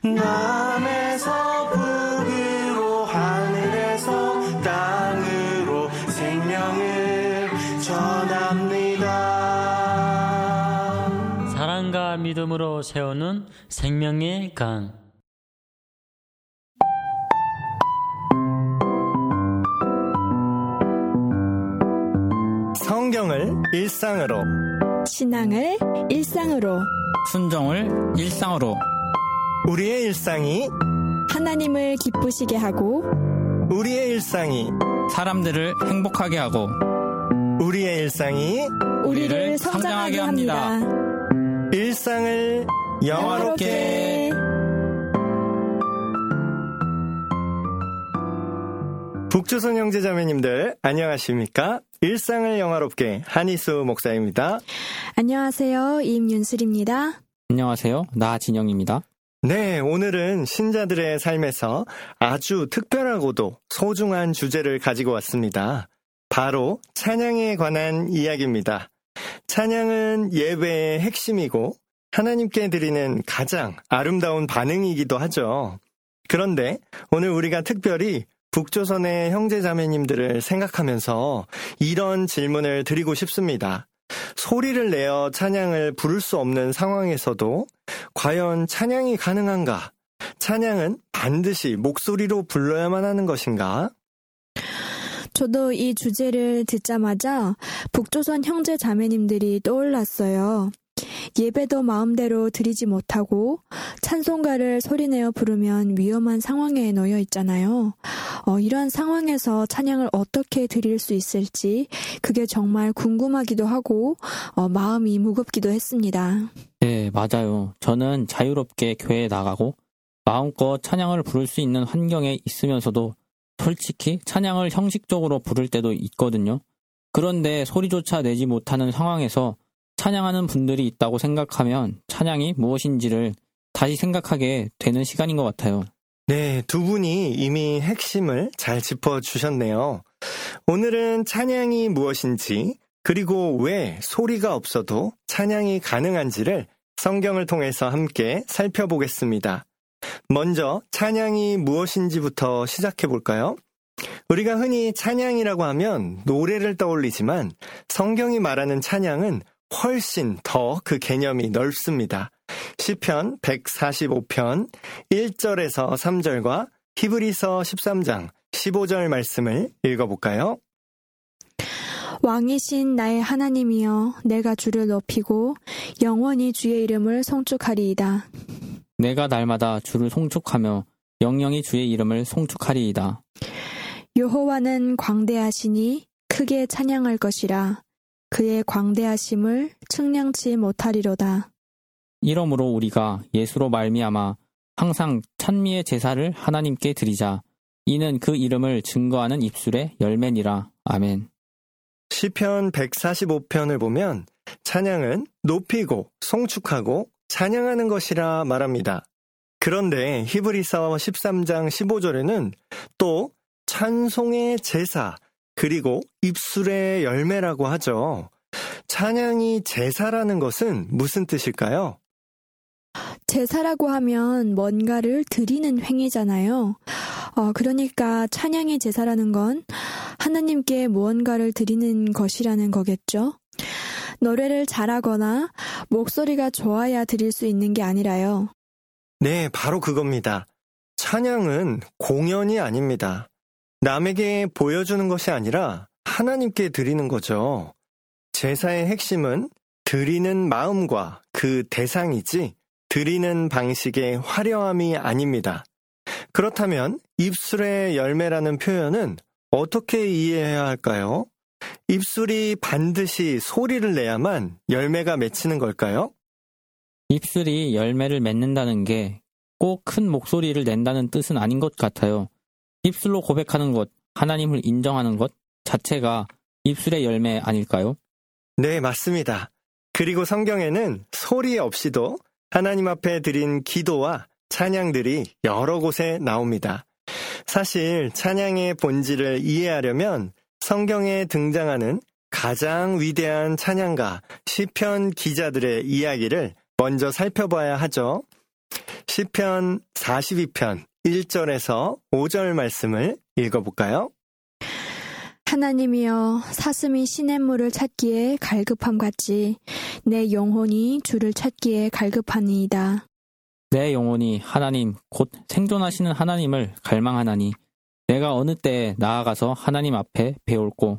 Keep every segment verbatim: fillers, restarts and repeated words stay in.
남에서 북으로 하늘에서 땅으로 생명을 전합니다. 사랑과 믿음으로 세우는 생명의 강. 성경을 일상으로, 신앙을 일상으로, 순종을 일상으로. 우리의 일상이 하나님을 기쁘시게 하고 우리의 일상이 사람들을 행복하게 하고 우리의 일상이 우리를 성장하게 합니다. 일상을 영화롭게. 북조선 형제자매님들 안녕하십니까? 일상을 영화롭게 한희수 목사입니다. 안녕하세요. 임윤슬입니다. 안녕하세요. 나진영입니다. 네, 오늘은 신자들의 삶에서 아주 특별하고도 소중한 주제를 가지고 왔습니다. 바로 찬양에 관한 이야기입니다. 찬양은 예배의 핵심이고 하나님께 드리는 가장 아름다운 반응이기도 하죠. 그런데 오늘 우리가 특별히 북조선의 형제자매님들을 생각하면서 이런 질문을 드리고 싶습니다. 소리를 내어 찬양을 부를 수 없는 상황에서도 과연 찬양이 가능한가? 찬양은 반드시 목소리로 불러야만 하는 것인가? 저도 이 주제를 듣자마자 북조선 형제 자매님들이 떠올랐어요. 예배도 마음대로 드리지 못하고 찬송가를 소리내어 부르면 위험한 상황에 놓여 있잖아요. 어, 이런 상황에서 찬양을 어떻게 드릴 수 있을지 그게 정말 궁금하기도 하고 어, 마음이 무겁기도 했습니다. 네, 맞아요. 저는 자유롭게 교회에 나가고 마음껏 찬양을 부를 수 있는 환경에 있으면서도 솔직히 찬양을 형식적으로 부를 때도 있거든요. 그런데 소리조차 내지 못하는 상황에서 찬양하는 분들이 있다고 생각하면 찬양이 무엇인지를 다시 생각하게 되는 시간인 것 같아요. 네, 두 분이 이미 핵심을 잘 짚어주셨네요. 오늘은 찬양이 무엇인지, 그리고 왜 소리가 없어도 찬양이 가능한지를 성경을 통해서 함께 살펴보겠습니다. 먼저 찬양이 무엇인지부터 시작해볼까요? 우리가 흔히 찬양이라고 하면 노래를 떠올리지만 성경이 말하는 찬양은 훨씬 더 그 개념이 넓습니다. 시편 백사십오 편 일 절에서 삼 절과 히브리서 십삼 장 십오 절 말씀을 읽어볼까요? 왕이신 나의 하나님이여, 내가 주를 높이고 영원히 주의 이름을 송축하리이다. 내가 날마다 주를 송축하며 영영이 주의 이름을 송축하리이다. 여호와는 광대하시니 크게 찬양할 것이라. 그의 광대하심을 측량치 못하리로다. 이러므로 우리가 예수로 말미암아 항상 찬미의 제사를 하나님께 드리자. 이는 그 이름을 증거하는 입술의 열매니라. 아멘. 시편 백사십오 편을 보면 찬양은 높이고 송축하고 찬양하는 것이라 말합니다. 그런데 히브리서 십삼 장 십오 절에는 또 찬송의 제사, 그리고 입술의 열매라고 하죠. 찬양이 제사라는 것은 무슨 뜻일까요? 제사라고 하면 뭔가를 드리는 행위잖아요. 어, 그러니까 찬양의 제사라는 건 하나님께 무언가를 드리는 것이라는 거겠죠. 노래를 잘하거나 목소리가 좋아야 드릴 수 있는 게 아니라요. 네, 바로 그겁니다. 찬양은 공연이 아닙니다. 남에게 보여주는 것이 아니라 하나님께 드리는 거죠. 제사의 핵심은 드리는 마음과 그 대상이지 드리는 방식의 화려함이 아닙니다. 그렇다면 입술의 열매라는 표현은 어떻게 이해해야 할까요? 입술이 반드시 소리를 내야만 열매가 맺히는 걸까요? 입술이 열매를 맺는다는 게 꼭 큰 목소리를 낸다는 뜻은 아닌 것 같아요. 입술로 고백하는 것, 하나님을 인정하는 것 자체가 입술의 열매 아닐까요? 네, 맞습니다. 그리고 성경에는 소리 없이도 하나님 앞에 드린 기도와 찬양들이 여러 곳에 나옵니다. 사실 찬양의 본질을 이해하려면 성경에 등장하는 가장 위대한 찬양가 시편 기자들의 이야기를 먼저 살펴봐야 하죠. 시편 사십이 편 일 절에서 오 절 말씀을 읽어볼까요? 하나님이여, 사슴이 시냇물을 찾기에 갈급함 같이 내 영혼이 주를 찾기에 갈급하니이다. 내 영혼이 하나님 곧 생존하시는 하나님을 갈망하나니 내가 어느 때에 나아가서 하나님 앞에 배울고.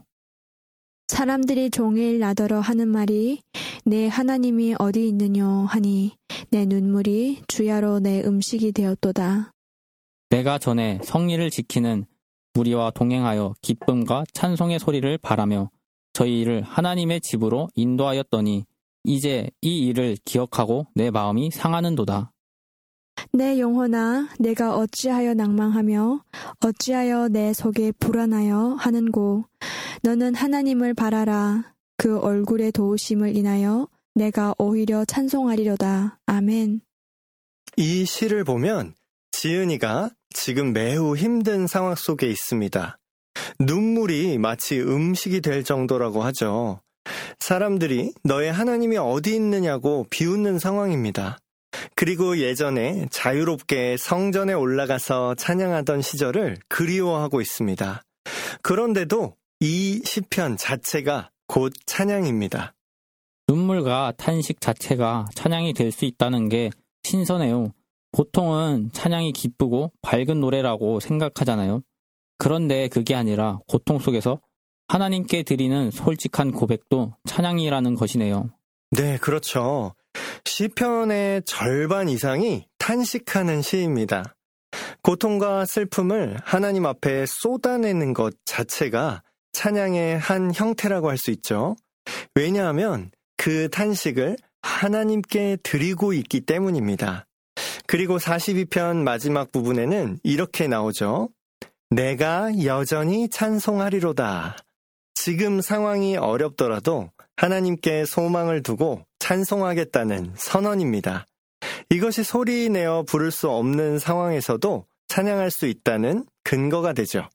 사람들이 종일 나더러 하는 말이 내 하나님이 어디 있느냐 하니 내 눈물이 주야로 내 음식이 되었도다. 내가 전에 성리를 지키는 무리와 동행하여 기쁨과 찬송의 소리를 바라며 저희 일을 하나님의 집으로 인도하였더니 이제 이 일을 기억하고 내 마음이 상하는도다. 내 영혼아, 내가 어찌하여 낭망하며 어찌하여 내 속에 불안하여 하는고. 너는 하나님을 바라라. 그 얼굴의 도우심을 인하여 내가 오히려 찬송하리로다. 아멘. 이 시를 보면 지은이가 지금 매우 힘든 상황 속에 있습니다. 눈물이 마치 음식이 될 정도라고 하죠. 사람들이 너의 하나님이 어디 있느냐고 비웃는 상황입니다. 그리고 예전에 자유롭게 성전에 올라가서 찬양하던 시절을 그리워하고 있습니다. 그런데도 이 시편 자체가 곧 찬양입니다. 눈물과 탄식 자체가 찬양이 될 수 있다는 게 신선해요. 보통은 찬양이 기쁘고 밝은 노래라고 생각하잖아요. 그런데 그게 아니라 고통 속에서 하나님께 드리는 솔직한 고백도 찬양이라는 것이네요. 네, 그렇죠. 시편의 절반 이상이 탄식하는 시입니다. 고통과 슬픔을 하나님 앞에 쏟아내는 것 자체가 찬양의 한 형태라고 할 수 있죠. 왜냐하면 그 탄식을 하나님께 드리고 있기 때문입니다. 그리고 사십이 편 마지막 부분에는 이렇게 나오죠. 내가 여전히 찬송하리로다. 지금 상황이 어렵더라도 하나님께 소망을 두고 찬송하겠다는 선언입니다. 이것이 소리내어 부를 수 없는 상황에서도 찬양할 수 있다는 근거가 되죠.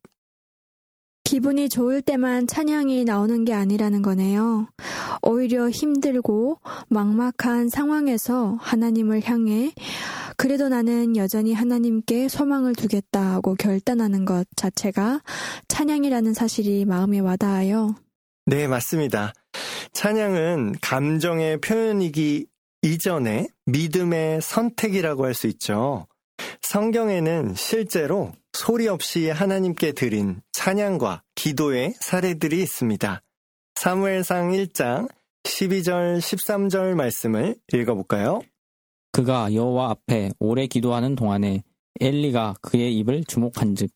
기분이 좋을 때만 찬양이 나오는 게 아니라는 거네요. 오히려 힘들고 막막한 상황에서 하나님을 향해 그래도 나는 여전히 하나님께 소망을 두겠다고 결단하는 것 자체가 찬양이라는 사실이 마음에 와닿아요. 네, 맞습니다. 찬양은 감정의 표현이기 이전에 믿음의 선택이라고 할 수 있죠. 성경에는 실제로 소리 없이 하나님께 드린 찬양과 기도의 사례들이 있습니다. 사무엘상 일 장 십이 절 십삼 절 말씀을 읽어볼까요? 그가 여호와 앞에 오래 기도하는 동안에 엘리가 그의 입을 주목한즉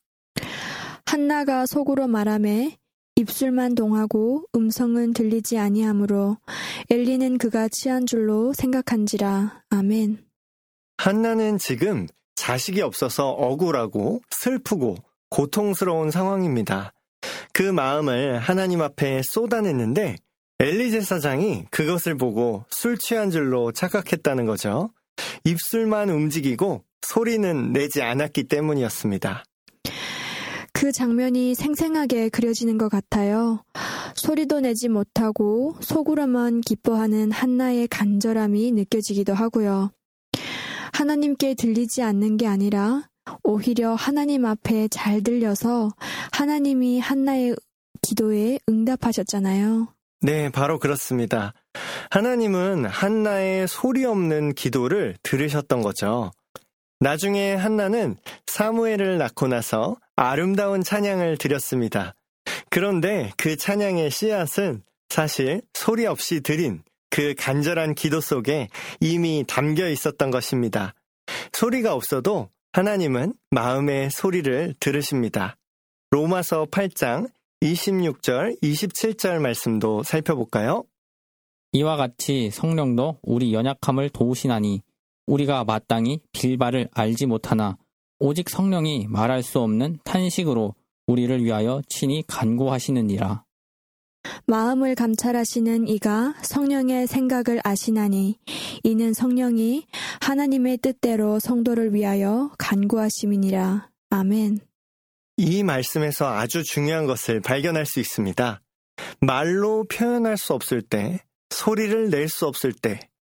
한나가 속으로 말하매 입술만 동하고 음성은 들리지 아니하므로 엘리는 그가 취한 줄로 생각한지라. 아멘. 한나는 지금 자식이 없어서 억울하고 슬프고 고통스러운 상황입니다. 그 마음을 하나님 앞에 쏟아냈는데 엘리 제사장이 그것을 보고 술 취한 줄로 착각했다는 거죠. 입술만 움직이고 소리는 내지 않았기 때문이었습니다. 그 장면이 생생하게 그려지는 것 같아요. 소리도 내지 못하고 속으로만 기뻐하는 한나의 간절함이 느껴지기도 하고요. 하나님께 들리지 않는 게 아니라 오히려 하나님 앞에 잘 들려서 하나님이 한나의 기도에 응답하셨잖아요. 네, 바로 그렇습니다. 하나님은 한나의 소리 없는 기도를 들으셨던 거죠. 나중에 한나는 사무엘을 낳고 나서 아름다운 찬양을 드렸습니다. 그런데 그 찬양의 씨앗은 사실 소리 없이 드린 그 간절한 기도 속에 이미 담겨 있었던 것입니다. 소리가 없어도 하나님은 마음의 소리를 들으십니다. 로마서 팔 장 이십육 절 이십칠 절 말씀도 살펴볼까요? 이와 같이 성령도 우리 연약함을 도우시나니 우리가 마땅히 빌바를 알지 못하나 오직 성령이 말할 수 없는 탄식으로 우리를 위하여 친히 간구하시느니라. 마음을 감찰하시는 이가 성령의 생각을 아시나니 이는 성령이 하나님의 뜻대로 성도를 위하여 간구하심이니라. 아멘. 이 말씀에서 아주 중요한 것을 발견할 수 있습니다. 말로 표현할 수 없을 때, 소리를 낼 수 없을 때,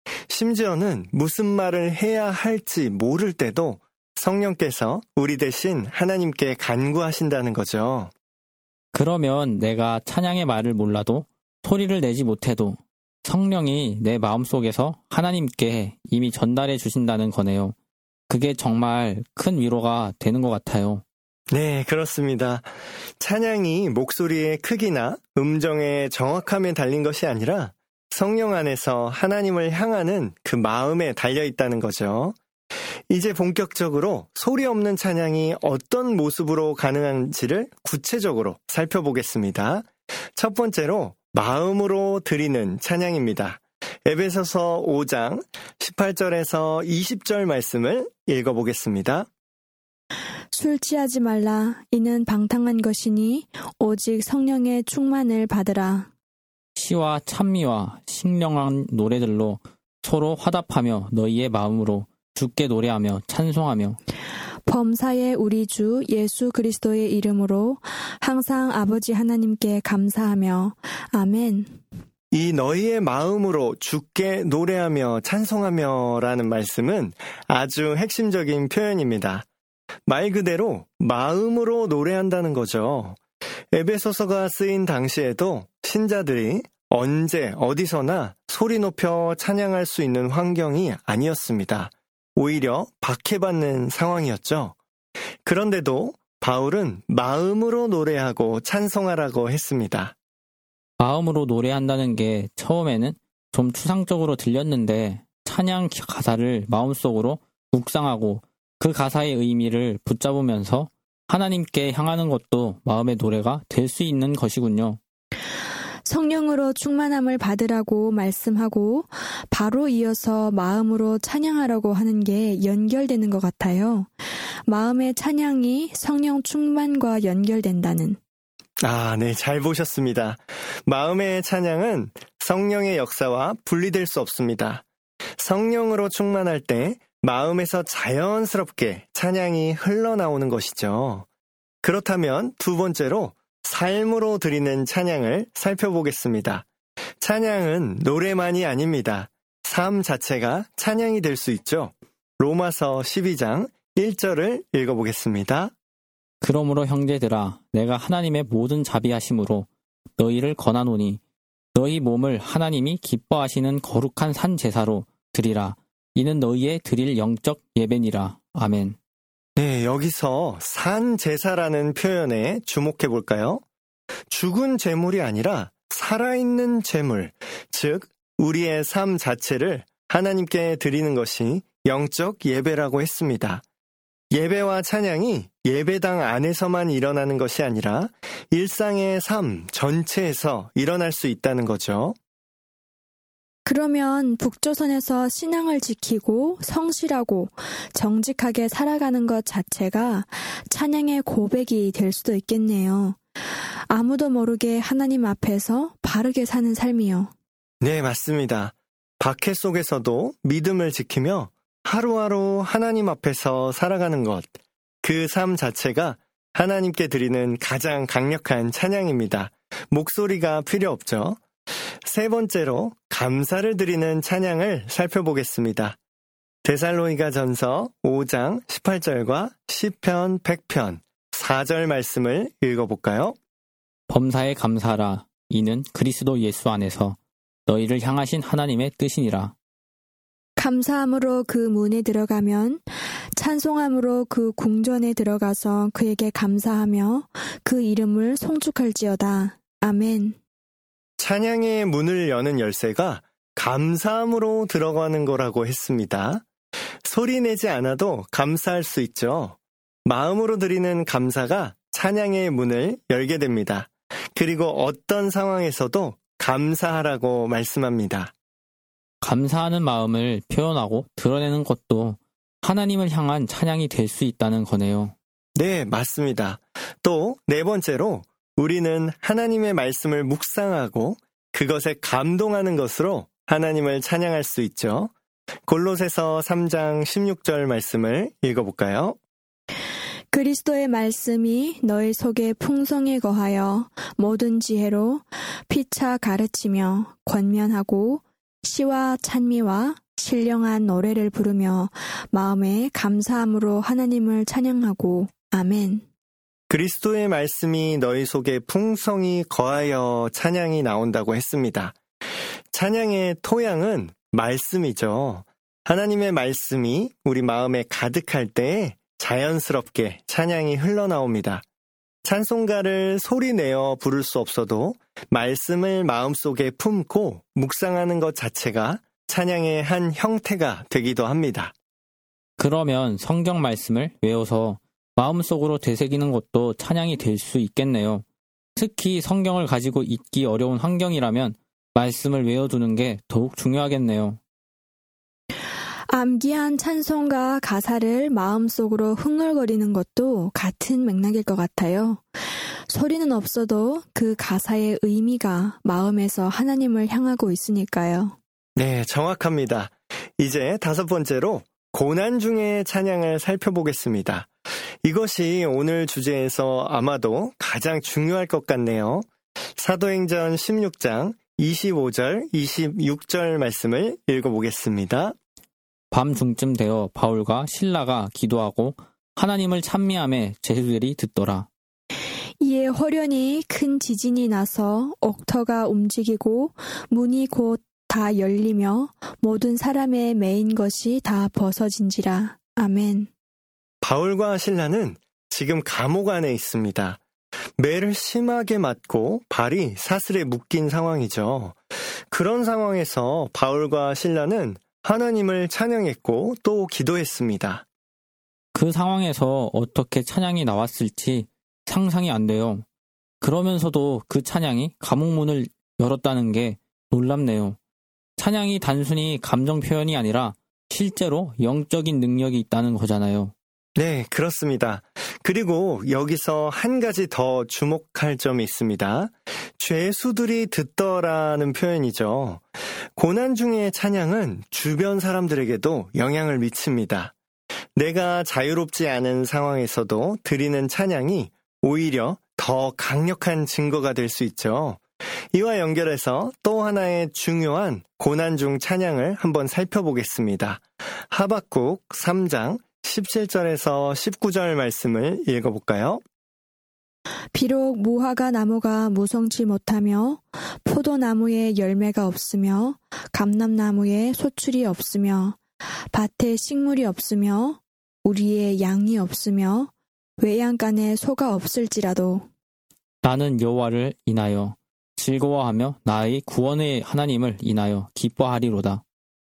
심지어는 무슨 말을 해야 할지 모를 때도 성령께서 우리 대신 하나님께 간구하신다는 거죠. 그러면 내가 찬양의 말을 몰라도 소리를 내지 못해도 성령이 내 마음속에서 하나님께 이미 전달해 주신다는 거네요. 그게 정말 큰 위로가 되는 것 같아요. 네, 그렇습니다. 찬양이 목소리의 크기나 음정의 정확함에 달린 것이 아니라 성령 안에서 하나님을 향하는 그 마음에 달려 있다는 거죠. 이제 본격적으로 소리 없는 찬양이 어떤 모습으로 가능한지를 구체적으로 살펴보겠습니다. 첫 번째로 마음으로 드리는 찬양입니다. 에베소서 오 장 십팔 절에서 이십 절 말씀을 읽어보겠습니다. 술 취하지 말라. 이는 방탕한 것이니 오직 성령의 충만을 받으라. 시와 찬미와 신령한 노래들로 서로 화답하며 너희의 마음으로 주께 노래하며 찬송하며 범사의 우리 주 예수 그리스도의 이름으로 항상 아버지 하나님께 감사하며 아멘. 이 너희의 마음으로 주께 노래하며 찬송하며 라는 말씀은 아주 핵심적인 표현입니다. 말 그대로 마음으로 노래한다는 거죠. 에베소서가 쓰인 당시에도 신자들이 언제 어디서나 소리 높여 찬양할 수 있는 환경이 아니었습니다. 오히려 박해받는 상황이었죠. 그런데도 바울은 마음으로 노래하고 찬송하라고 했습니다. 마음으로 노래한다는 게 처음에는 좀 추상적으로 들렸는데 찬양 가사를 마음속으로 묵상하고 그 가사의 의미를 붙잡으면서 하나님께 향하는 것도 마음의 노래가 될 수 있는 것이군요. 성령으로 충만함을 받으라고 말씀하고 바로 이어서 마음으로 찬양하라고 하는 게 연결되는 것 같아요. 마음의 찬양이 성령 충만과 연결된다는. 아, 네, 잘 보셨습니다. 마음의 찬양은 성령의 역사와 분리될 수 없습니다. 성령으로 충만할 때 마음에서 자연스럽게 찬양이 흘러나오는 것이죠. 그렇다면 두 번째로 삶으로 드리는 찬양을 살펴보겠습니다. 찬양은 노래만이 아닙니다. 삶 자체가 찬양이 될 수 있죠. 로마서 십이 장 일 절을 읽어보겠습니다. 그러므로 형제들아 내가 하나님의 모든 자비하심으로 너희를 권하노니 너희 몸을 하나님이 기뻐하시는 거룩한 산 제사로 드리라. 이는 너희의 드릴 영적 예배니라. 아멘. 네, 여기서 산 제사라는 표현에 주목해 볼까요? 죽은 제물이 아니라 살아있는 제물, 즉 우리의 삶 자체를 하나님께 드리는 것이 영적 예배라고 했습니다. 예배와 찬양이 예배당 안에서만 일어나는 것이 아니라 일상의 삶 전체에서 일어날 수 있다는 거죠. 그러면 북조선에서 신앙을 지키고 성실하고 정직하게 살아가는 것 자체가 찬양의 고백이 될 수도 있겠네요. 아무도 모르게 하나님 앞에서 바르게 사는 삶이요. 네, 맞습니다. 박해 속에서도 믿음을 지키며 하루하루 하나님 앞에서 살아가는 것, 그 삶 자체가 하나님께 드리는 가장 강력한 찬양입니다. 목소리가 필요 없죠. 세 번째로 감사를 드리는 찬양을 살펴보겠습니다. 데살로니가 전서 오 장 십팔 절과 시편 백 편 사 절 말씀을 읽어볼까요? 범사에 감사하라. 이는 그리스도 예수 안에서 너희를 향하신 하나님의 뜻이니라. 감사함으로 그 문에 들어가면 찬송함으로 그 궁전에 들어가서 그에게 감사하며 그 이름을 송축할지어다. 아멘. 찬양의 문을 여는 열쇠가 감사함으로 들어가는 거라고 했습니다. 소리 내지 않아도 감사할 수 있죠. 마음으로 드리는 감사가 찬양의 문을 열게 됩니다. 그리고 어떤 상황에서도 감사하라고 말씀합니다. 감사하는 마음을 표현하고 드러내는 것도 하나님을 향한 찬양이 될 수 있다는 거네요. 네, 맞습니다. 또 네 번째로 우리는 하나님의 말씀을 묵상하고 그것에 감동하는 것으로 하나님을 찬양할 수 있죠. 골로새서 삼 장 십육 절 말씀을 읽어볼까요? 그리스도의 말씀이 너희 속에 풍성히 거하여 모든 지혜로 피차 가르치며 권면하고 시와 찬미와 신령한 노래를 부르며 마음에 감사함으로 하나님을 찬양하고 아멘. 그리스도의 말씀이 너희 속에 풍성히 거하여 찬양이 나온다고 했습니다. 찬양의 토양은 말씀이죠. 하나님의 말씀이 우리 마음에 가득할 때 자연스럽게 찬양이 흘러나옵니다. 찬송가를 소리내어 부를 수 없어도 말씀을 마음속에 품고 묵상하는 것 자체가 찬양의 한 형태가 되기도 합니다. 그러면 성경 말씀을 외워서 마음속으로 되새기는 것도 찬양이 될 수 있겠네요. 특히 성경을 가지고 읽기 어려운 환경이라면 말씀을 외워두는 게 더욱 중요하겠네요. 암기한 찬송가 가사를 마음속으로 흥얼거리는 것도 같은 맥락일 것 같아요. 소리는 없어도 그 가사의 의미가 마음에서 하나님을 향하고 있으니까요. 네, 정확합니다. 이제 다섯 번째로 고난 중의 찬양을 살펴보겠습니다. 이것이 오늘 주제에서 아마도 가장 중요할 것 같네요. 사도행전 십육 장 이십오 절, 이십육 절 말씀을 읽어보겠습니다. 밤중쯤 되어 바울과 실라가 기도하고 하나님을 찬미하며 제자들이 듣더라. 이에 호련히 큰 지진이 나서 옥터가 움직이고 문이 곧 다 열리며 모든 사람의 매인 것이 다 벗어진지라. 아멘. 바울과 실라는 지금 감옥 안에 있습니다. 매를 심하게 맞고 발이 사슬에 묶인 상황이죠. 그런 상황에서 바울과 실라는 하나님을 찬양했고 또 기도했습니다. 그 상황에서 어떻게 찬양이 나왔을지 상상이 안 돼요. 그러면서도 그 찬양이 감옥문을 열었다는 게 놀랍네요. 찬양이 단순히 감정 표현이 아니라 실제로 영적인 능력이 있다는 거잖아요. 네, 그렇습니다. 그리고 여기서 한 가지 더 주목할 점이 있습니다. 죄수들이 듣더라는 표현이죠. 고난 중의 찬양은 주변 사람들에게도 영향을 미칩니다. 내가 자유롭지 않은 상황에서도 드리는 찬양이 오히려 더 강력한 증거가 될 수 있죠. 이와 연결해서 또 하나의 중요한 고난 중 찬양을 한번 살펴보겠습니다. 하박국 삼 장 십칠 절에서 십구 절 말씀을 읽어볼까요? 비록 무화과 나무가 무성치 못하며 포도나무에 열매가 없으며 감람나무에 소출이 없으며 밭에 식물이 없으며 우리의 양이 없으며 외양간에 소가 없을지라도 나는 여호와를 인하여 즐거워하며 나의 구원의 하나님을 인하여 기뻐하리로다.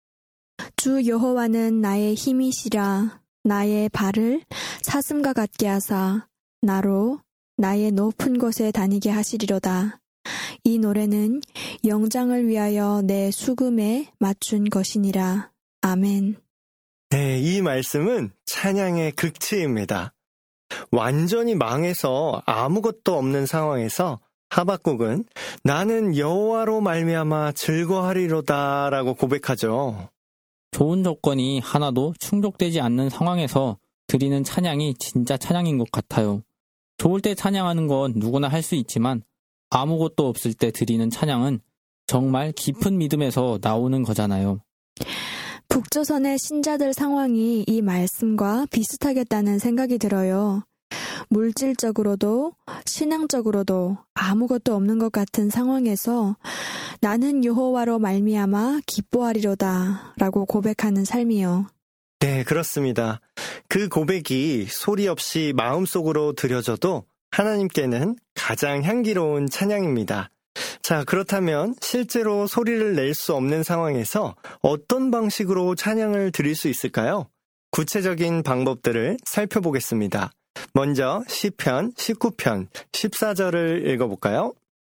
주 여호와는 나의 힘이시라. 나의 발을 사슴과 같게 하사 나로 나의 높은 곳에 다니게 하시리로다. 이 노래는 영장을 위하여 내 수금에 맞춘 것이니라. 아멘. 네, 이 말씀은 찬양의 극치입니다. 완전히 망해서 아무것도 없는 상황에서 하박국은 나는 여호와로 말미암아 즐거워하리로다 라고 고백하죠. 좋은 조건이 하나도 충족되지 않는 상황에서 드리는 찬양이 진짜 찬양인 것 같아요. 좋을 때 찬양하는 건 누구나 할 수 있지만 아무것도 없을 때 드리는 찬양은 정말 깊은 믿음에서 나오는 거잖아요. 북조선의 신자들 상황이 이 말씀과 비슷하겠다는 생각이 들어요. 물질적으로도 신앙적으로도 아무것도 없는 것 같은 상황에서 나는 여호와로 말미암아 기뻐하리로다 라고 고백하는 삶이요. 네, 그렇습니다. 그 고백이 소리 없이 마음속으로 드려져도 하나님께는 가장 향기로운 찬양입니다. 자, 그렇다면 실제로 소리를 낼 수 없는 상황에서 어떤 방식으로 찬양을 드릴 수 있을까요? 구체적인 방법들을 살펴보겠습니다. 먼저 시편 십구 편 십사 절을 읽어볼까요?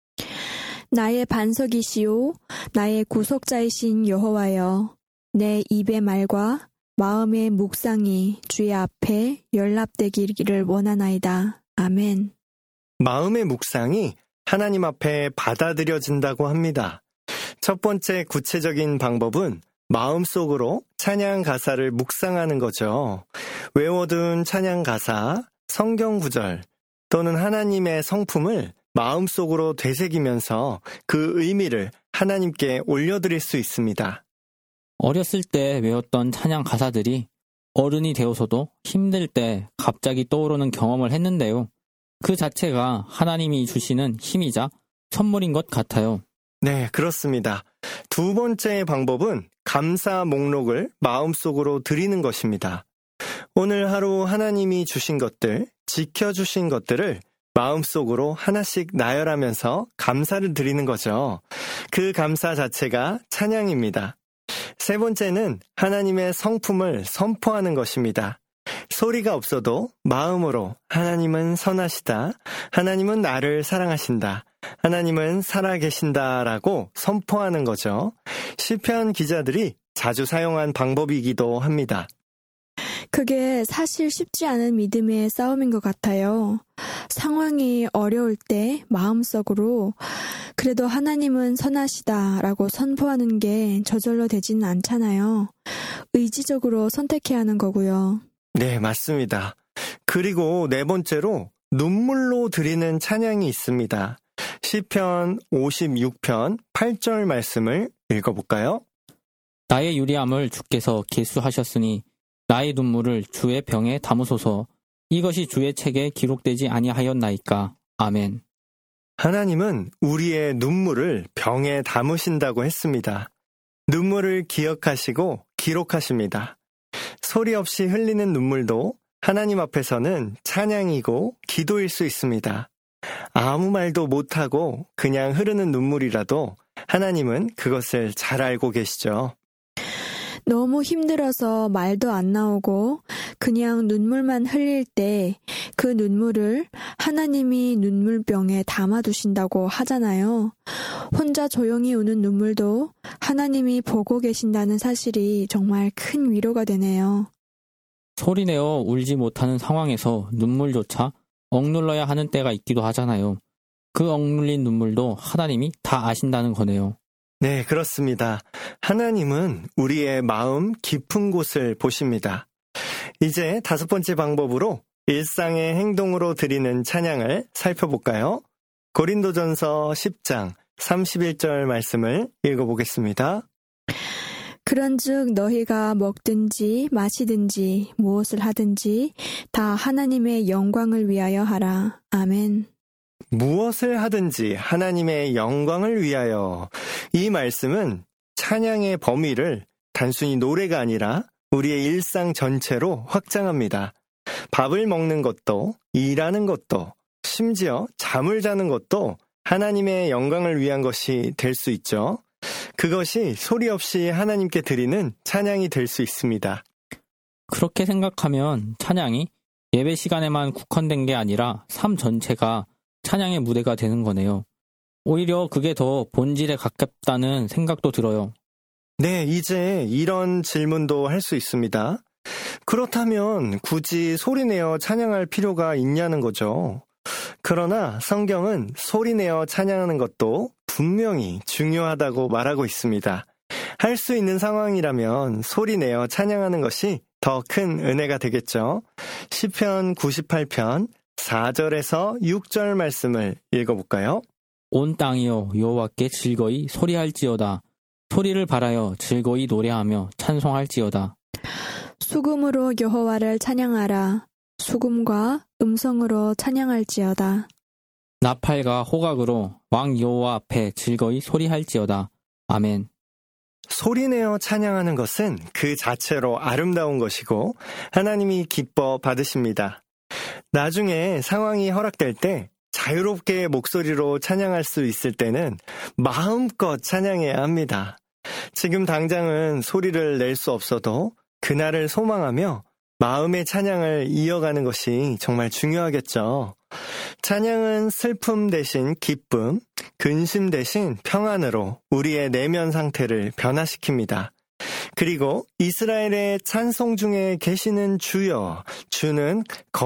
나의 반석이시오 나의 구속자이신 여호와여 내 입의 말과 마음의 묵상이 주의 앞에 연락되기를 원하나이다. 아멘. 마음의 묵상이 하나님 앞에 받아들여진다고 합니다. 첫 번째 구체적인 방법은 마음속으로 찬양 가사를 묵상하는 거죠. 외워둔 찬양 가사, 성경 구절 또는 하나님의 성품을 마음속으로 되새기면서 그 의미를 하나님께 올려드릴 수 있습니다. 어렸을 때 외웠던 찬양 가사들이 어른이 되어서도 힘들 때 갑자기 떠오르는 경험을 했는데요. 그 자체가 하나님이 주시는 힘이자 선물인 것 같아요. 네, 그렇습니다. 두 번째 방법은 감사 목록을 마음속으로 드리는 것입니다. 오늘 하루 하나님이 주신 것들, 지켜주신 것들을 마음속으로 하나씩 나열하면서 감사를 드리는 거죠. 그 감사 자체가 찬양입니다. 세 번째는 하나님의 성품을 선포하는 것입니다. 소리가 없어도 마음으로 하나님은 선하시다, 하나님은 나를 사랑하신다, 하나님은 살아계신다라고 선포하는 거죠. 시편 기자들이 자주 사용한 방법이기도 합니다. 그게 사실 쉽지 않은 믿음의 싸움인 것 같아요. 상황이 어려울 때 마음속으로 그래도 하나님은 선하시다라고 선포하는 게 저절로 되지는 않잖아요. 의지적으로 선택해야 하는 거고요. 네, 맞습니다. 그리고 네 번째로 눈물로 드리는 찬양이 있습니다. 시편 오십육 편 팔 절 말씀을 읽어볼까요? 나의 유리함을 주께서 계수하셨으니 나의 눈물을 주의 병에 담으소서. 이것이 주의 책에 기록되지 아니하였나이까. 아멘. 하나님은 우리의 눈물을 병에 담으신다고 했습니다. 눈물을 기억하시고 기록하십니다. 소리 없이 흘리는 눈물도 하나님 앞에서는 찬양이고 기도일 수 있습니다. 아무 말도 못하고 그냥 흐르는 눈물이라도 하나님은 그것을 잘 알고 계시죠. 너무 힘들어서 말도 안 나오고 그냥 눈물만 흘릴 때 그 눈물을 하나님이 눈물병에 담아두신다고 하잖아요. 혼자 조용히 우는 눈물도 하나님이 보고 계신다는 사실이 정말 큰 위로가 되네요. 소리내어 울지 못하는 상황에서 눈물조차 억눌러야 하는 때가 있기도 하잖아요. 그 억눌린 눈물도 하나님이 다 아신다는 거네요. 네, 그렇습니다. 하나님은 우리의 마음 깊은 곳을 보십니다. 이제 다섯 번째 방법으로 일상의 행동으로 드리는 찬양을 살펴볼까요? 고린도전서 십 장 삼십일 절 말씀을 읽어보겠습니다. 그런즉 너희가 먹든지 마시든지 무엇을 하든지 다 하나님의 영광을 위하여 하라. 아멘. 무엇을 하든지 하나님의 영광을 위하여. 이 말씀은 찬양의 범위를 단순히 노래가 아니라 우리의 일상 전체로 확장합니다. 밥을 먹는 것도, 일하는 것도, 심지어 잠을 자는 것도 하나님의 영광을 위한 것이 될 수 있죠. 그것이 소리 없이 하나님께 드리는 찬양이 될 수 있습니다. 그렇게 생각하면 찬양이 예배 시간에만 국한된 게 아니라 삶 전체가 찬양의 무대가 되는 거네요. 오히려 그게 더 본질에 가깝다는 생각도 들어요. 네, 이제 이런 질문도 할 수 있습니다. 그렇다면 굳이 소리내어 찬양할 필요가 있냐는 거죠. 그러나 성경은 소리내어 찬양하는 것도 분명히 중요하다고 말하고 있습니다. 할 수 있는 상황이라면 소리내어 찬양하는 것이 더 큰 은혜가 되겠죠. 시편 구십팔 편 사 절에서 육 절 말씀을 읽어볼까요? 온 땅이여 여호와께 즐거이 소리할지어다. 소리를 발하여 즐거이 노래하며 찬송할지어다. 수금으로 여호와를 찬양하라. 수금과 음성으로 찬양할지어다. 나팔과 호각으로 왕 여호와 앞에 즐거이 소리할지어다. 아멘. 소리내어 찬양하는 것은 그 자체로 아름다운 것이고 하나님이 기뻐 받으십니다. 나중에 상황이 허락될 때 자유롭게 목소리로 찬양할 수 있을 때는 마음껏 찬양해야 합니다. 지금 당장은 소리를 낼 수 없어도 그날을 소망하며 마음의 찬양을 이어가는 것이 정말 중요하겠죠. 찬양은 슬픔 대신 기쁨, 근심 대신 평안으로 우리의 내면 상태를 변화시킵니다. 그리고 이스라엘의 찬송 중에 계시는 주여, 주는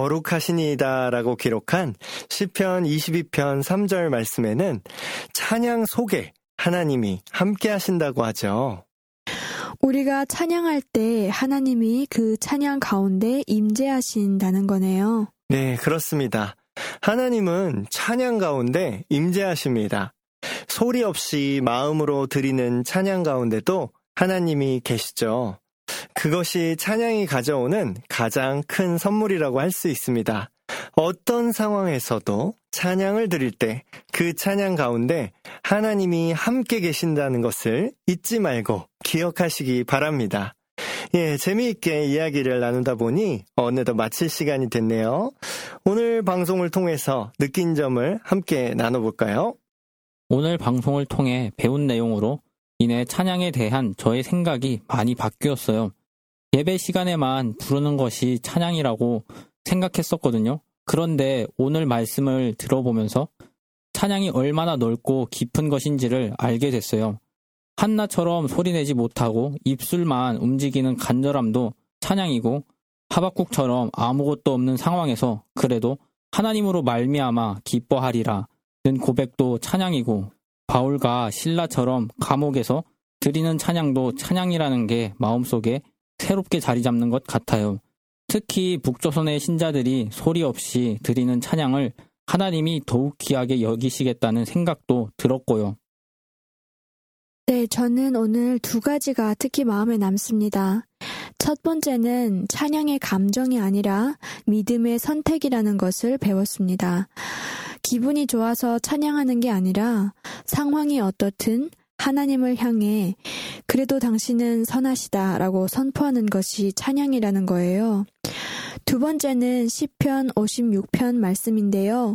거룩하시니이다 라고 기록한 시편 이십이 편 삼 절 말씀에는 찬양 속에 하나님이 함께 하신다고 하죠. 우리가 찬양할 때 하나님이 그 찬양 가운데 임재하신다는 거네요. 네, 그렇습니다. 하나님은 찬양 가운데 임재하십니다. 소리 없이 마음으로 드리는 찬양 가운데도 하나님이 계시죠. 그것이 찬양이 가져오는 가장 큰 선물이라고 할 수 있습니다. 어떤 상황에서도 찬양을 드릴 때 그 찬양 가운데 하나님이 함께 계신다는 것을 잊지 말고 기억하시기 바랍니다. 예, 재미있게 이야기를 나누다 보니 어느덧 마칠 시간이 됐네요. 오늘 방송을 통해서 느낀 점을 함께 나눠볼까요? 오늘 방송을 통해 배운 내용으로 인해 찬양에 대한 저의 생각이 많이 바뀌었어요. 예배 시간에만 부르는 것이 찬양이라고 생각했었거든요. 그런데 오늘 말씀을 들어보면서 찬양이 얼마나 넓고 깊은 것인지를 알게 됐어요. 한나처럼 소리내지 못하고 입술만 움직이는 간절함도 찬양이고, 하박국처럼 아무것도 없는 상황에서 그래도 하나님으로 말미암아 기뻐하리라는 고백도 찬양이고, 바울과 실라처럼 감옥에서 드리는 찬양도 찬양이라는 게 마음속에 새롭게 자리 잡는 것 같아요. 특히 북조선의 신자들이 소리 없이 드리는 찬양을 하나님이 더욱 귀하게 여기시겠다는 생각도 들었고요. 네, 저는 오늘 두 가지가 특히 마음에 남습니다. 첫 번째는 찬양의 감정이 아니라 믿음의 선택이라는 것을 배웠습니다. 기분이 좋아서 찬양하는 게 아니라 상황이 어떻든 하나님을 향해 그래도 당신은 선하시다라고 선포하는 것이 찬양이라는 거예요. 두 번째는 시편 오십육 편 말씀인데요.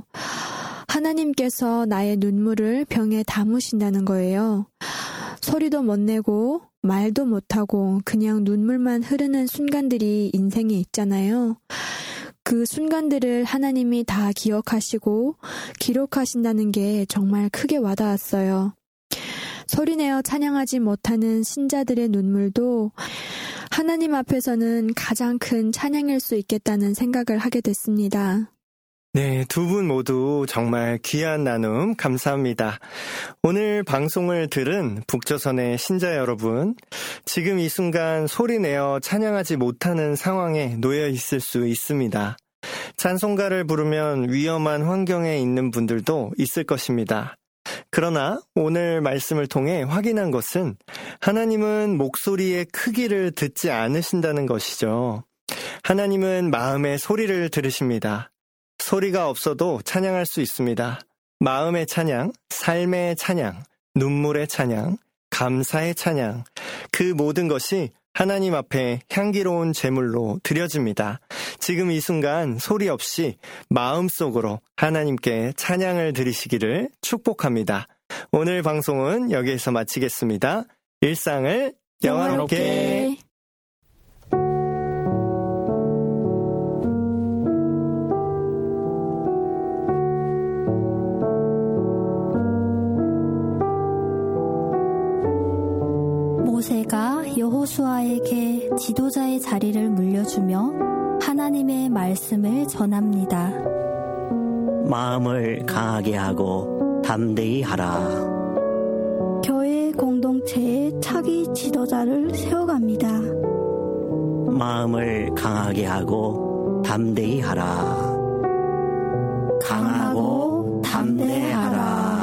하나님께서 나의 눈물을 병에 담으신다는 거예요. 소리도 못 내고 말도 못하고 그냥 눈물만 흐르는 순간들이 인생에 있잖아요. 그 순간들을 하나님이 다 기억하시고 기록하신다는 게 정말 크게 와닿았어요. 소리내어 찬양하지 못하는 신자들의 눈물도 하나님 앞에서는 가장 큰 찬양일 수 있겠다는 생각을 하게 됐습니다. 네, 두 분 모두 정말 귀한 나눔 감사합니다. 오늘 방송을 들은 북조선의 신자 여러분, 지금 이 순간 소리내어 찬양하지 못하는 상황에 놓여 있을 수 있습니다. 찬송가를 부르면 위험한 환경에 있는 분들도 있을 것입니다. 그러나 오늘 말씀을 통해 확인한 것은 하나님은 목소리의 크기를 듣지 않으신다는 것이죠. 하나님은 마음의 소리를 들으십니다. 소리가 없어도 찬양할 수 있습니다. 마음의 찬양, 삶의 찬양, 눈물의 찬양, 감사의 찬양, 그 모든 것이 하나님 앞에 향기로운 제물로 드려집니다. 지금 이 순간 소리 없이 마음속으로 하나님께 찬양을 드리시기를 축복합니다. 오늘 방송은 여기에서 마치겠습니다. 일상을 영화롭게. 모세가 여호수아에게 지도자의 자리를 물려주며 하나님의 말씀을 전합니다. 마음을 강하게 하고 담대히 하라. 교회 공동체에 차기 지도자를 세워갑니다. 마음을 강하게 하고 담대히 하라. 강하고 담대하라.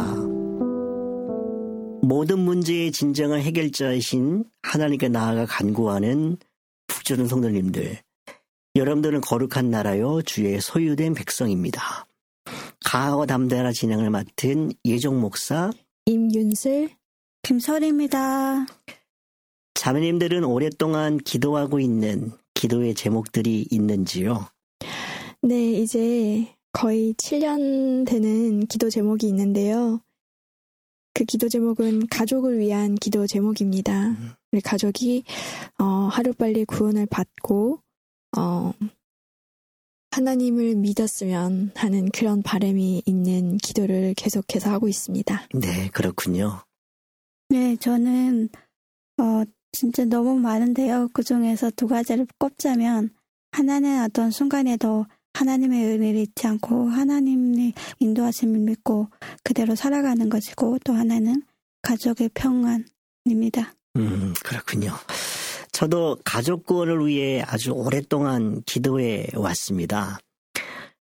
모든 문제의 진정한 해결자이신 하나님께 나아가 간구하는 북조선 성도님들, 여러분들은 거룩한 나라요 주의 소유된 백성입니다. 강하고 담대한 진행을 맡은 예종 목사 임윤슬 김설입니다. 자매님들은 오랫동안 기도하고 있는 기도의 제목들이 있는지요? 네, 이제 거의 칠 년 되는 기도 제목이 있는데요. 그 기도 제목은 가족을 위한 기도 제목입니다. 우리 가족이 어, 하루빨리 구원을 받고 어, 하나님을 믿었으면 하는 그런 바람이 있는 기도를 계속해서 하고 있습니다. 네, 그렇군요. 네, 저는 어, 진짜 너무 많은데요. 그 중에서 두 가지를 꼽자면, 하나는 어떤 순간에도 하나님의 은혜를 잊지 않고 하나님의 인도하심을 믿고 그대로 살아가는 것이고, 또 하나는 가족의 평안입니다. 음, 그렇군요. 저도 가족 구원을 위해 아주 오랫동안 기도해 왔습니다.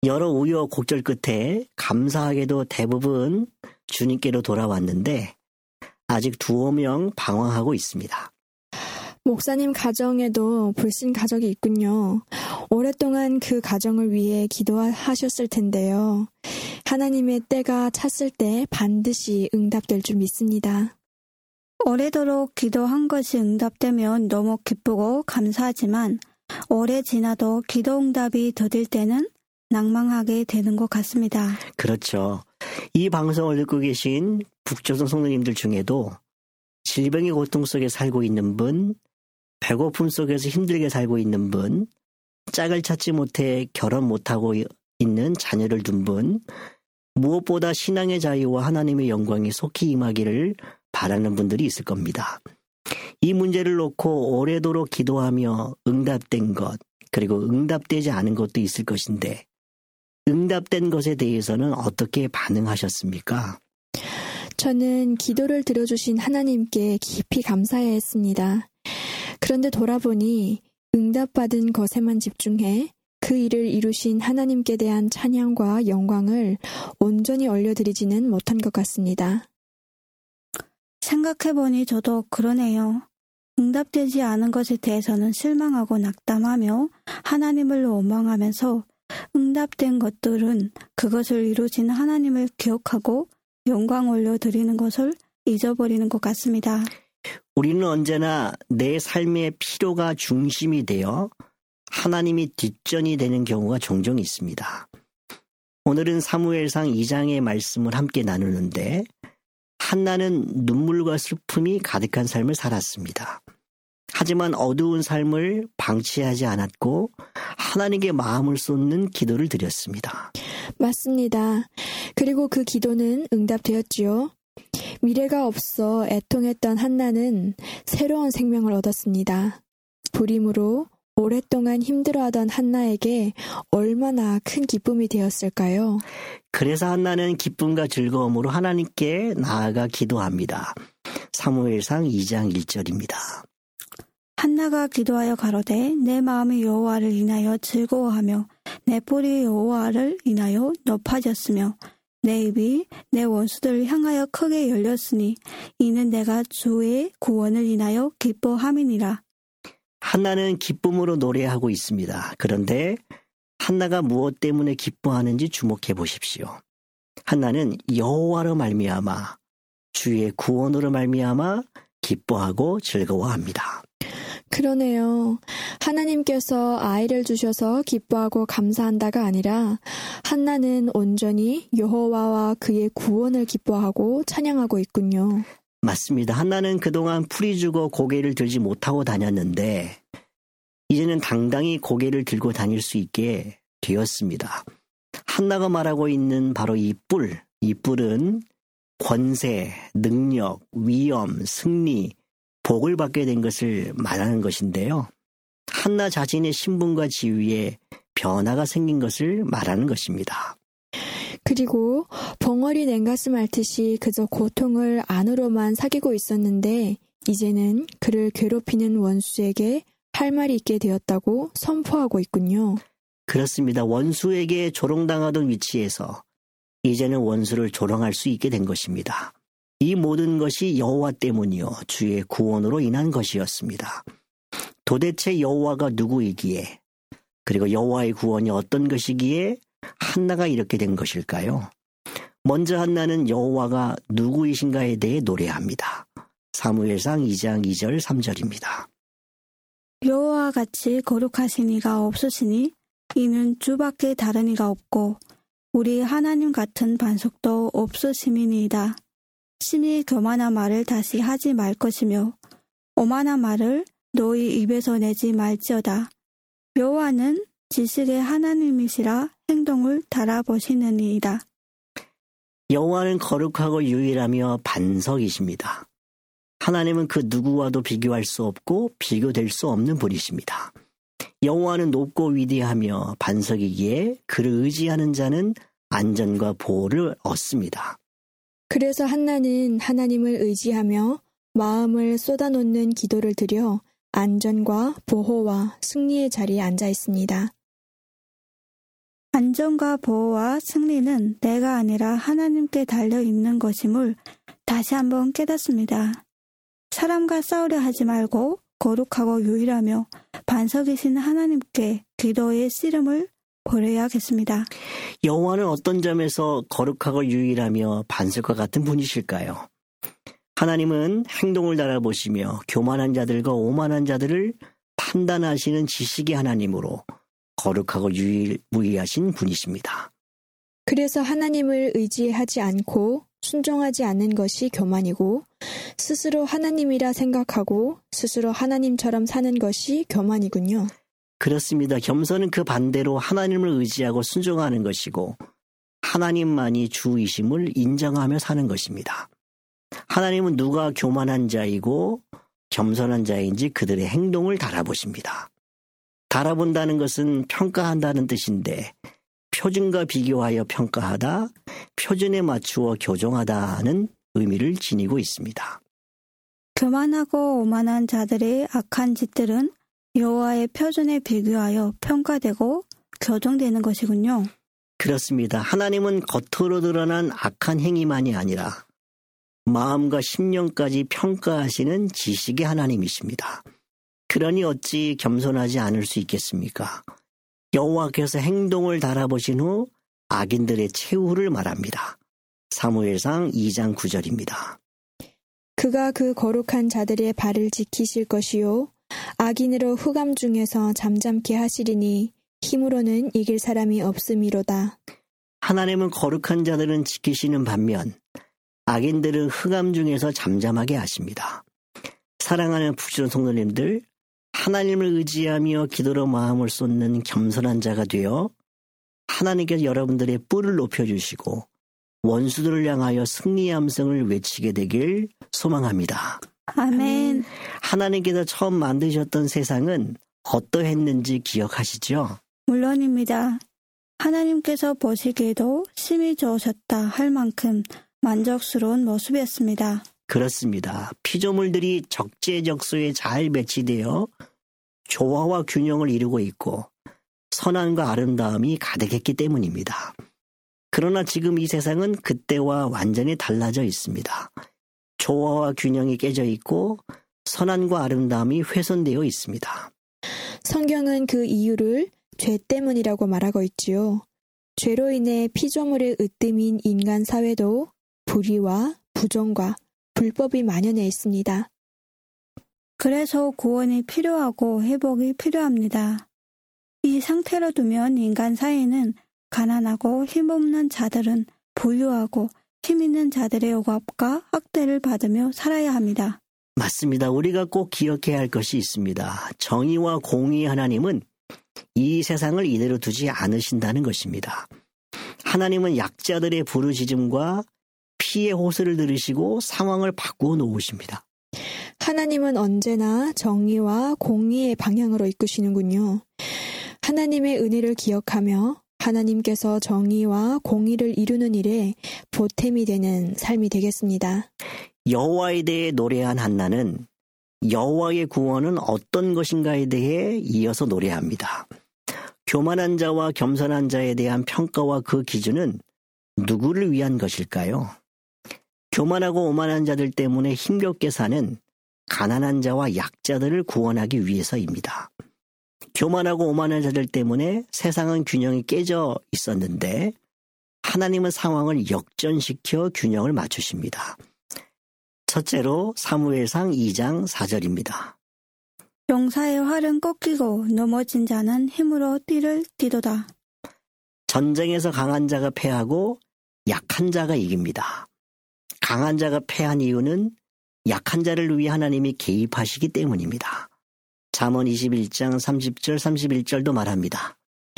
여러 우여곡절 끝에 감사하게도 대부분 주님께로 돌아왔는데 아직 두어 명 방황하고 있습니다. 목사님 가정에도 불신 가족이 있군요. 오랫동안 그 가정을 위해 기도하셨을 텐데요. 하나님의 때가 찼을 때 반드시 응답될 줄 믿습니다. 오래도록 기도한 것이 응답되면 너무 기쁘고 감사하지만 오래 지나도 기도 응답이 더딜 때는 낭망하게 되는 것 같습니다. 그렇죠. 이 방송을 듣고 계신 북조선 성도님들 중에도 질병의 고통 속에 살고 있는 분, 배고픔 속에서 힘들게 살고 있는 분, 짝을 찾지 못해 결혼 못하고 있는 자녀를 둔 분, 무엇보다 신앙의 자유와 하나님의 영광이 속히 임하기를 바라는 분들이 있을 겁니다. 이 문제를 놓고 오래도록 기도하며 응답된 것, 그리고 응답되지 않은 것도 있을 것인데 응답된 것에 대해서는 어떻게 반응하셨습니까? 저는 기도를 들어주신 하나님께 깊이 감사해야 했습니다. 그런데 돌아보니 응답받은 것에만 집중해 그 일을 이루신 하나님께 대한 찬양과 영광을 온전히 올려드리지는 못한 것 같습니다. 생각해보니 저도 그러네요. 응답되지 않은 것에 대해서는 실망하고 낙담하며 하나님을 원망하면서 응답된 것들은 그것을 이루신 하나님을 기억하고 영광 올려드리는 것을 잊어버리는 것 같습니다. 우리는 언제나 내 삶의 필요가 중심이 되어 하나님이 뒷전이 되는 경우가 종종 있습니다. 오늘은 사무엘상 이 장의 말씀을 함께 나누는데 한나는 눈물과 슬픔이 가득한 삶을 살았습니다. 하지만 어두운 삶을 방치하지 않았고 하나님께 마음을 쏟는 기도를 드렸습니다. 맞습니다. 그리고 그 기도는 응답되었지요. 미래가 없어 애통했던 한나는 새로운 생명을 얻었습니다. 불임으로 오랫동안 힘들어하던 한나에게 얼마나 큰 기쁨이 되었을까요? 그래서 한나는 기쁨과 즐거움으로 하나님께 나아가 기도합니다. 사무엘상 이 장 일 절입니다. 한나가 기도하여 가로되 내 마음이 여호와를 인하여 즐거워하며 내 뿔이 여호와를 인하여 높아졌으며 내 입이 내 원수들을 향하여 크게 열렸으니 이는 내가 주의 구원을 인하여 기뻐함이니라. 한나는 기쁨으로 노래하고 있습니다. 그런데 한나가 무엇 때문에 기뻐하는지 주목해 보십시오. 한나는 여호와로 말미암아 주의 구원으로 말미암아 기뻐하고 즐거워합니다. 그러네요. 하나님께서 아이를 주셔서 기뻐하고 감사한다가 아니라 한나는 온전히 여호와와 그의 구원을 기뻐하고 찬양하고 있군요. 맞습니다. 한나는 그동안 풀이 죽어 고개를 들지 못하고 다녔는데 이제는 당당히 고개를 들고 다닐 수 있게 되었습니다. 한나가 말하고 있는 바로 이 뿔, 이 뿔은 권세, 능력, 위엄, 승리, 복을 받게 된 것을 말하는 것인데요. 한나 자신의 신분과 지위에 변화가 생긴 것을 말하는 것입니다. 그리고 벙어리 냉가슴 앓듯이 그저 고통을 안으로만 사귀고 있었는데 이제는 그를 괴롭히는 원수에게 할 말이 있게 되었다고 선포하고 있군요. 그렇습니다. 원수에게 조롱당하던 위치에서 이제는 원수를 조롱할 수 있게 된 것입니다. 이 모든 것이 여호와 때문이요 주의 구원으로 인한 것이었습니다. 도대체 여호와가 누구이기에 그리고 여호와의 구원이 어떤 것이기에 한나가 이렇게 된 것일까요? 먼저 한나는 여호와가 누구이신가에 대해 노래합니다. 사무엘상 이 장 이 절 삼 절입니다. 여호와와 같이 거룩하신 이가 없으시니 이는 주밖에 다른 이가 없고 우리 하나님 같은 반석도 없으심이니이다. 심히 교만한 말을 다시 하지 말 것이며 오만한 말을 너희 입에서 내지 말지어다. 여호와는 지식의 하나님이시라 행동을 달아보시느니이다. 여호와는 거룩하고 유일하며 반석이십니다. 하나님은 그 누구와도 비교할 수 없고 비교될 수 없는 분이십니다. 여호와는 높고 위대하며 반석이기에 그를 의지하는 자는 안전과 보호를 얻습니다. 그래서 한나는 하나님을 의지하며 마음을 쏟아놓는 기도를 드려 안전과 보호와 승리의 자리에 앉아 있습니다. 안전과 보호와 승리는 내가 아니라 하나님께 달려 있는 것임을 다시 한번 깨닫습니다. 사람과 싸우려 하지 말고 거룩하고 유일하며 반석이신 하나님께 기도의 씨름을 벌여야겠습니다. 여호와는 어떤 점에서 거룩하고 유일하며 반석과 같은 분이실까요? 하나님은 행동을 달아보시며 교만한 자들과 오만한 자들을 판단하시는 지식의 하나님으로 거룩하고 유일무이하신 분이십니다. 그래서 하나님을 의지하지 않고 순종하지 않는 것이 교만이고 스스로 하나님이라 생각하고 스스로 하나님처럼 사는 것이 교만이군요. 그렇습니다. 겸손은 그 반대로 하나님을 의지하고 순종하는 것이고 하나님만이 주이심을 인정하며 사는 것입니다. 하나님은 누가 교만한 자이고 겸손한 자인지 그들의 행동을 달아보십니다. 달아본다는 것은 평가한다는 뜻인데 표준과 비교하여 평가하다, 표준에 맞추어 교정하다는 의미를 지니고 있습니다. 교만하고 오만한 자들의 악한 짓들은 여호와의 표준에 비교하여 평가되고 교정되는 것이군요. 그렇습니다. 하나님은 겉으로 드러난 악한 행위만이 아니라 마음과 심령까지 평가하시는 지식의 하나님이십니다. 그러니 어찌 겸손하지 않을 수 있겠습니까? 여호와께서 행동을 달아보신 후 악인들의 최후를 말합니다. 사무엘상 이 장 구 절입니다. 그가 그 거룩한 자들의 발을 지키실 것이요 악인으로 흑암 중에서 잠잠케 하시리니 힘으로는 이길 사람이 없음이로다. 하나님은 거룩한 자들은 지키시는 반면 악인들은 흑암 중에서 잠잠하게 하십니다. 사랑하는 북주론 성도님들, 하나님을 의지하며 기도로 마음을 쏟는 겸손한 자가 되어 하나님께서 여러분들의 뿔을 높여주시고 원수들을 향하여 승리의 함성을 외치게 되길 소망합니다. 아멘. 하나님께서 처음 만드셨던 세상은 어떠했는지 기억하시죠? 물론입니다. 하나님께서 보시기에도 심히 좋으셨다 할 만큼 만족스러운 모습이었습니다. 그렇습니다. 피조물들이 적재적소에 잘 배치되어 조화와 균형을 이루고 있고 선함과 아름다움이 가득했기 때문입니다. 그러나 지금 이 세상은 그때와 완전히 달라져 있습니다. 조화와 균형이 깨져 있고 선함과 아름다움이 훼손되어 있습니다. 성경은 그 이유를 죄 때문이라고 말하고 있지요. 죄로 인해 피조물의 으뜸인 인간 사회도 불의와 부정과 불법이 만연해 있습니다. 그래서 구원이 필요하고 회복이 필요합니다. 이 상태로 두면 인간 사이에는 가난하고 힘없는 자들은 부유하고 힘있는 자들의 억압과 학대를 받으며 살아야 합니다. 맞습니다. 우리가 꼭 기억해야 할 것이 있습니다. 정의와 공의의 하나님은 이 세상을 이대로 두지 않으신다는 것입니다. 하나님은 약자들의 부르짖음과 피의 호소를 들으시고 상황을 바꾸어 놓으십니다. 하나님은 언제나 정의와 공의의 방향으로 이끄시는군요. 하나님의 은혜를 기억하며 하나님께서 정의와 공의를 이루는 일에 보탬이 되는 삶이 되겠습니다. 여호와에 대해 노래한 한나는 여호와의 구원은 어떤 것인가에 대해 이어서 노래합니다. 교만한 자와 겸손한 자에 대한 평가와 그 기준은 누구를 위한 것일까요? 교만하고 오만한 자들 때문에 힘겹게 사는 가난한 자와 약자들을 구원하기 위해서입니다. 교만하고 오만한 자들 때문에 세상은 균형이 깨져 있었는데 하나님은 상황을 역전시켜 균형을 맞추십니다. 첫째로 사무엘상 이 장 사 절입니다. 용사의 활은 꺾이고 넘어진 자는 힘으로 띠를 띠도다. 전쟁에서 강한 자가 패하고 약한 자가 이깁니다. 강한 자가 패한 이유는 약한 자를 위해 하나님이 개입하시기 때문입니다. 잠언 이십일 장 삼십 절 삼십일 절도 말합니다.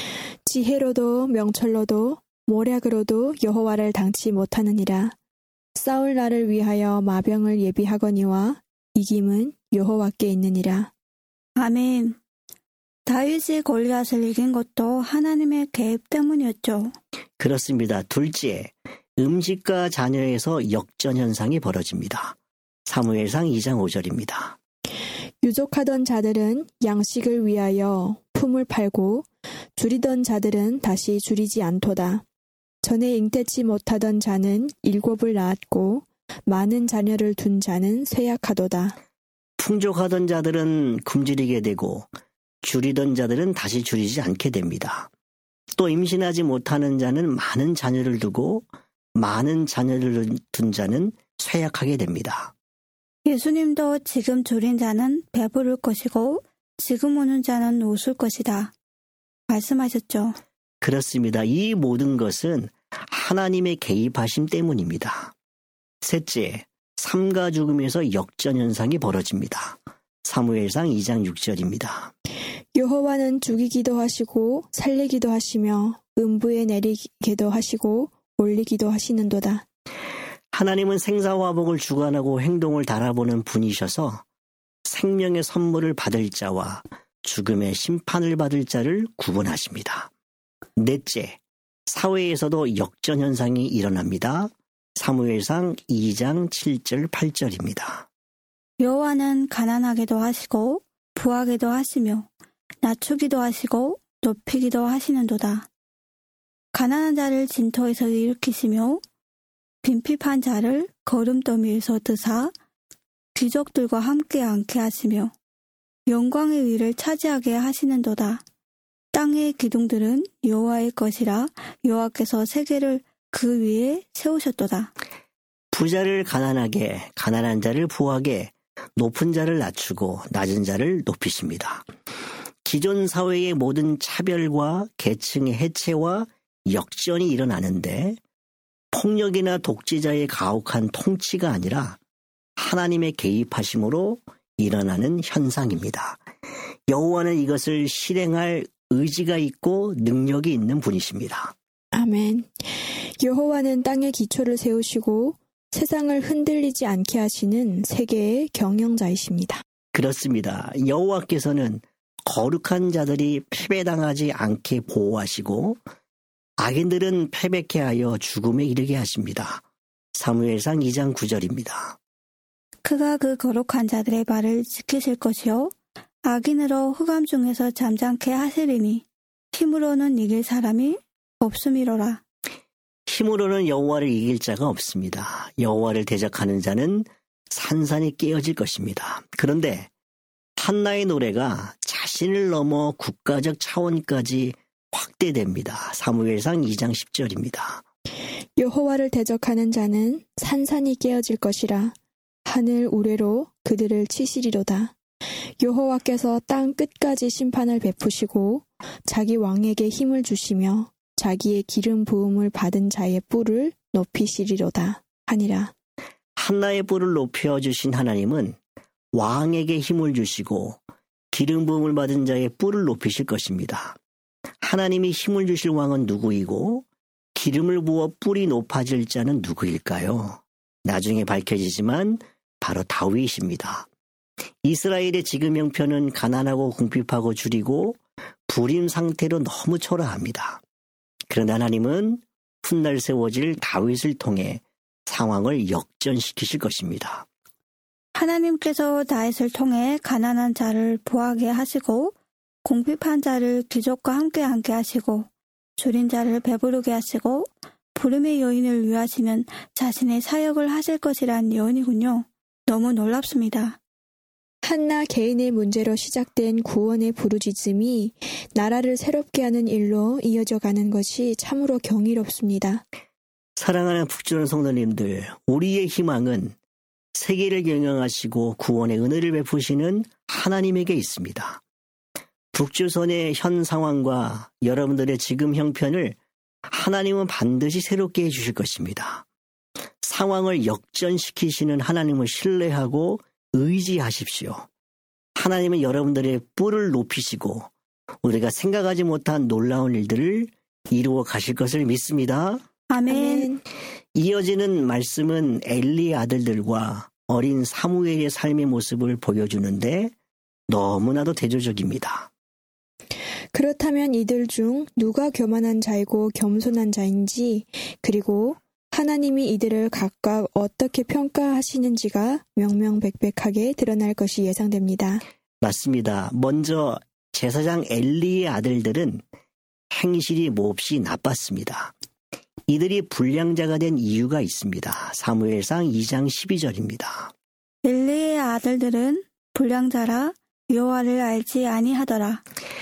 지혜로도 명철로도 모략으로도 여호와를 당치 못하느니라. 싸울 날을 위하여 마병을 예비하거니와 이김은 여호와께 있느니라. 아멘. 다윗이 골리앗을 이긴 것도 하나님의 개입 때문이었죠. 그렇습니다. 둘째, 음식과 자녀에서 역전 현상이 벌어집니다. 사무엘상 이 장 오 절입니다. 유족하던 자들은 양식을 위하여 품을 팔고 줄이던 자들은 다시 줄이지 않도다. 전에 잉태치 못하던 자는 일곱을 낳았고 많은 자녀를 둔 자는 쇠약하도다. 풍족하던 자들은 굶주리게 되고 줄이던 자들은 다시 줄이지 않게 됩니다. 또 임신하지 못하는 자는 많은 자녀를 두고 많은 자녀를 둔 자는 쇠약하게 됩니다. 예수님도 지금 줄인 자는 배부를 것이고 지금 오는 자는 웃을 것이다 말씀하셨죠. 그렇습니다. 이 모든 것은 하나님의 개입하심 때문입니다. 셋째, 삶과 죽음에서 역전현상이 벌어집니다. 사무엘상 이 장 육 절입니다. 여호와는 죽이기도 하시고 살리기도 하시며 음부에 내리기도 하시고 올리기도 하시는도다. 하나님은 생사화복을 주관하고 행동을 달아보는 분이셔서 생명의 선물을 받을 자와 죽음의 심판을 받을 자를 구분하십니다. 넷째, 사회에서도 역전현상이 일어납니다. 사무엘상 이 장 칠 절 팔 절입니다. 여호와는 가난하게도 하시고 부하게도 하시며 낮추기도 하시고 높이기도 하시는도다. 가난한 자를 진토에서 일으키시며 빈핍한 자를 거름더미에서 드사 귀족들과 함께 앉게 하시며 영광의 위를 차지하게 하시는도다. 땅의 기둥들은 여호와의 것이라 여호와께서 세계를 그 위에 세우셨도다. 부자를 가난하게, 가난한 자를 부하게, 높은 자를 낮추고 낮은 자를 높이십니다. 기존 사회의 모든 차별과 계층의 해체와 역전이 일어나는데 폭력이나 독재자의 가혹한 통치가 아니라 하나님의 개입하심으로 일어나는 현상입니다. 여호와는 이것을 실행할 의지가 있고 능력이 있는 분이십니다. 아멘. 여호와는 땅의 기초를 세우시고 세상을 흔들리지 않게 하시는 세계의 경영자이십니다. 그렇습니다. 여호와께서는 거룩한 자들이 패배당하지 않게 보호하시고 악인들은 패배케 하여 죽음에 이르게 하십니다. 사무엘상 이 장 구 절입니다. 그가 그 거룩한 자들의 발을 지키실 것이요 악인으로 흑암 중에서 잠잠케 하시리니 힘으로는 이길 사람이 없음이로라. 힘으로는 여호와를 이길 자가 없습니다. 여호와를 대적하는 자는 산산이 깨어질 것입니다. 그런데 한나의 노래가 자신을 넘어 국가적 차원까지 확대됩니다. 사무엘상 이 장 십 절입니다. 여호와를 대적하는 자는 산산이 깨어질 것이라 하늘 우레로 그들을 치시리로다. 여호와께서 땅 끝까지 심판을 베푸시고 자기 왕에게 힘을 주시며 자기의 기름 부음을 받은 자의 뿔을 높이시리로다 하니라. 한나의 뿔을 높여주신 하나님은 왕에게 힘을 주시고 기름 부음을 받은 자의 뿔을 높이실 것입니다. 하나님이 힘을 주실 왕은 누구이고 기름을 부어 뿔이 높아질 자는 누구일까요? 나중에 밝혀지지만 바로 다윗입니다. 이스라엘의 지금 형편은 가난하고 궁핍하고 줄이고 불임 상태로 너무 초라합니다. 그러나 하나님은 훗날 세워질 다윗을 통해 상황을 역전시키실 것입니다. 하나님께서 다윗을 통해 가난한 자를 부하게 하시고 궁핍한 자를 귀족과 함께 앉게 하시고 줄인 자를 배부르게 하시고 부름의 여인을 위하시는 자신의 사역을 하실 것이란 예언이군요. 너무 놀랍습니다. 한나 개인의 문제로 시작된 구원의 부르짖음이 나라를 새롭게 하는 일로 이어져 가는 것이 참으로 경이롭습니다. 사랑하는 북주는 성도님들, 우리의 희망은 세계를 경영하시고 구원의 은혜를 베푸시는 하나님에게 있습니다. 북조선의 현 상황과 여러분들의 지금 형편을 하나님은 반드시 새롭게 해주실 것입니다. 상황을 역전시키시는 하나님을 신뢰하고 의지하십시오. 하나님은 여러분들의 뿔을 높이시고 우리가 생각하지 못한 놀라운 일들을 이루어 가실 것을 믿습니다. 아멘. 이어지는 말씀은 엘리의 아들들과 어린 사무엘의 삶의 모습을 보여주는데 너무나도 대조적입니다. 그렇다면 이들 중 누가 교만한 자이고 겸손한 자인지, 그리고 하나님이 이들을 각각 어떻게 평가하시는지가 명명백백하게 드러날 것이 예상됩니다. 맞습니다. 먼저 제사장 엘리의 아들들은 행실이 몹시 나빴습니다. 이들이 불량자가 된 이유가 있습니다. 사무엘상 이 장 십이 절입니다. 엘리의 아들들은 불량자라 여호와를 알지 아니하더라.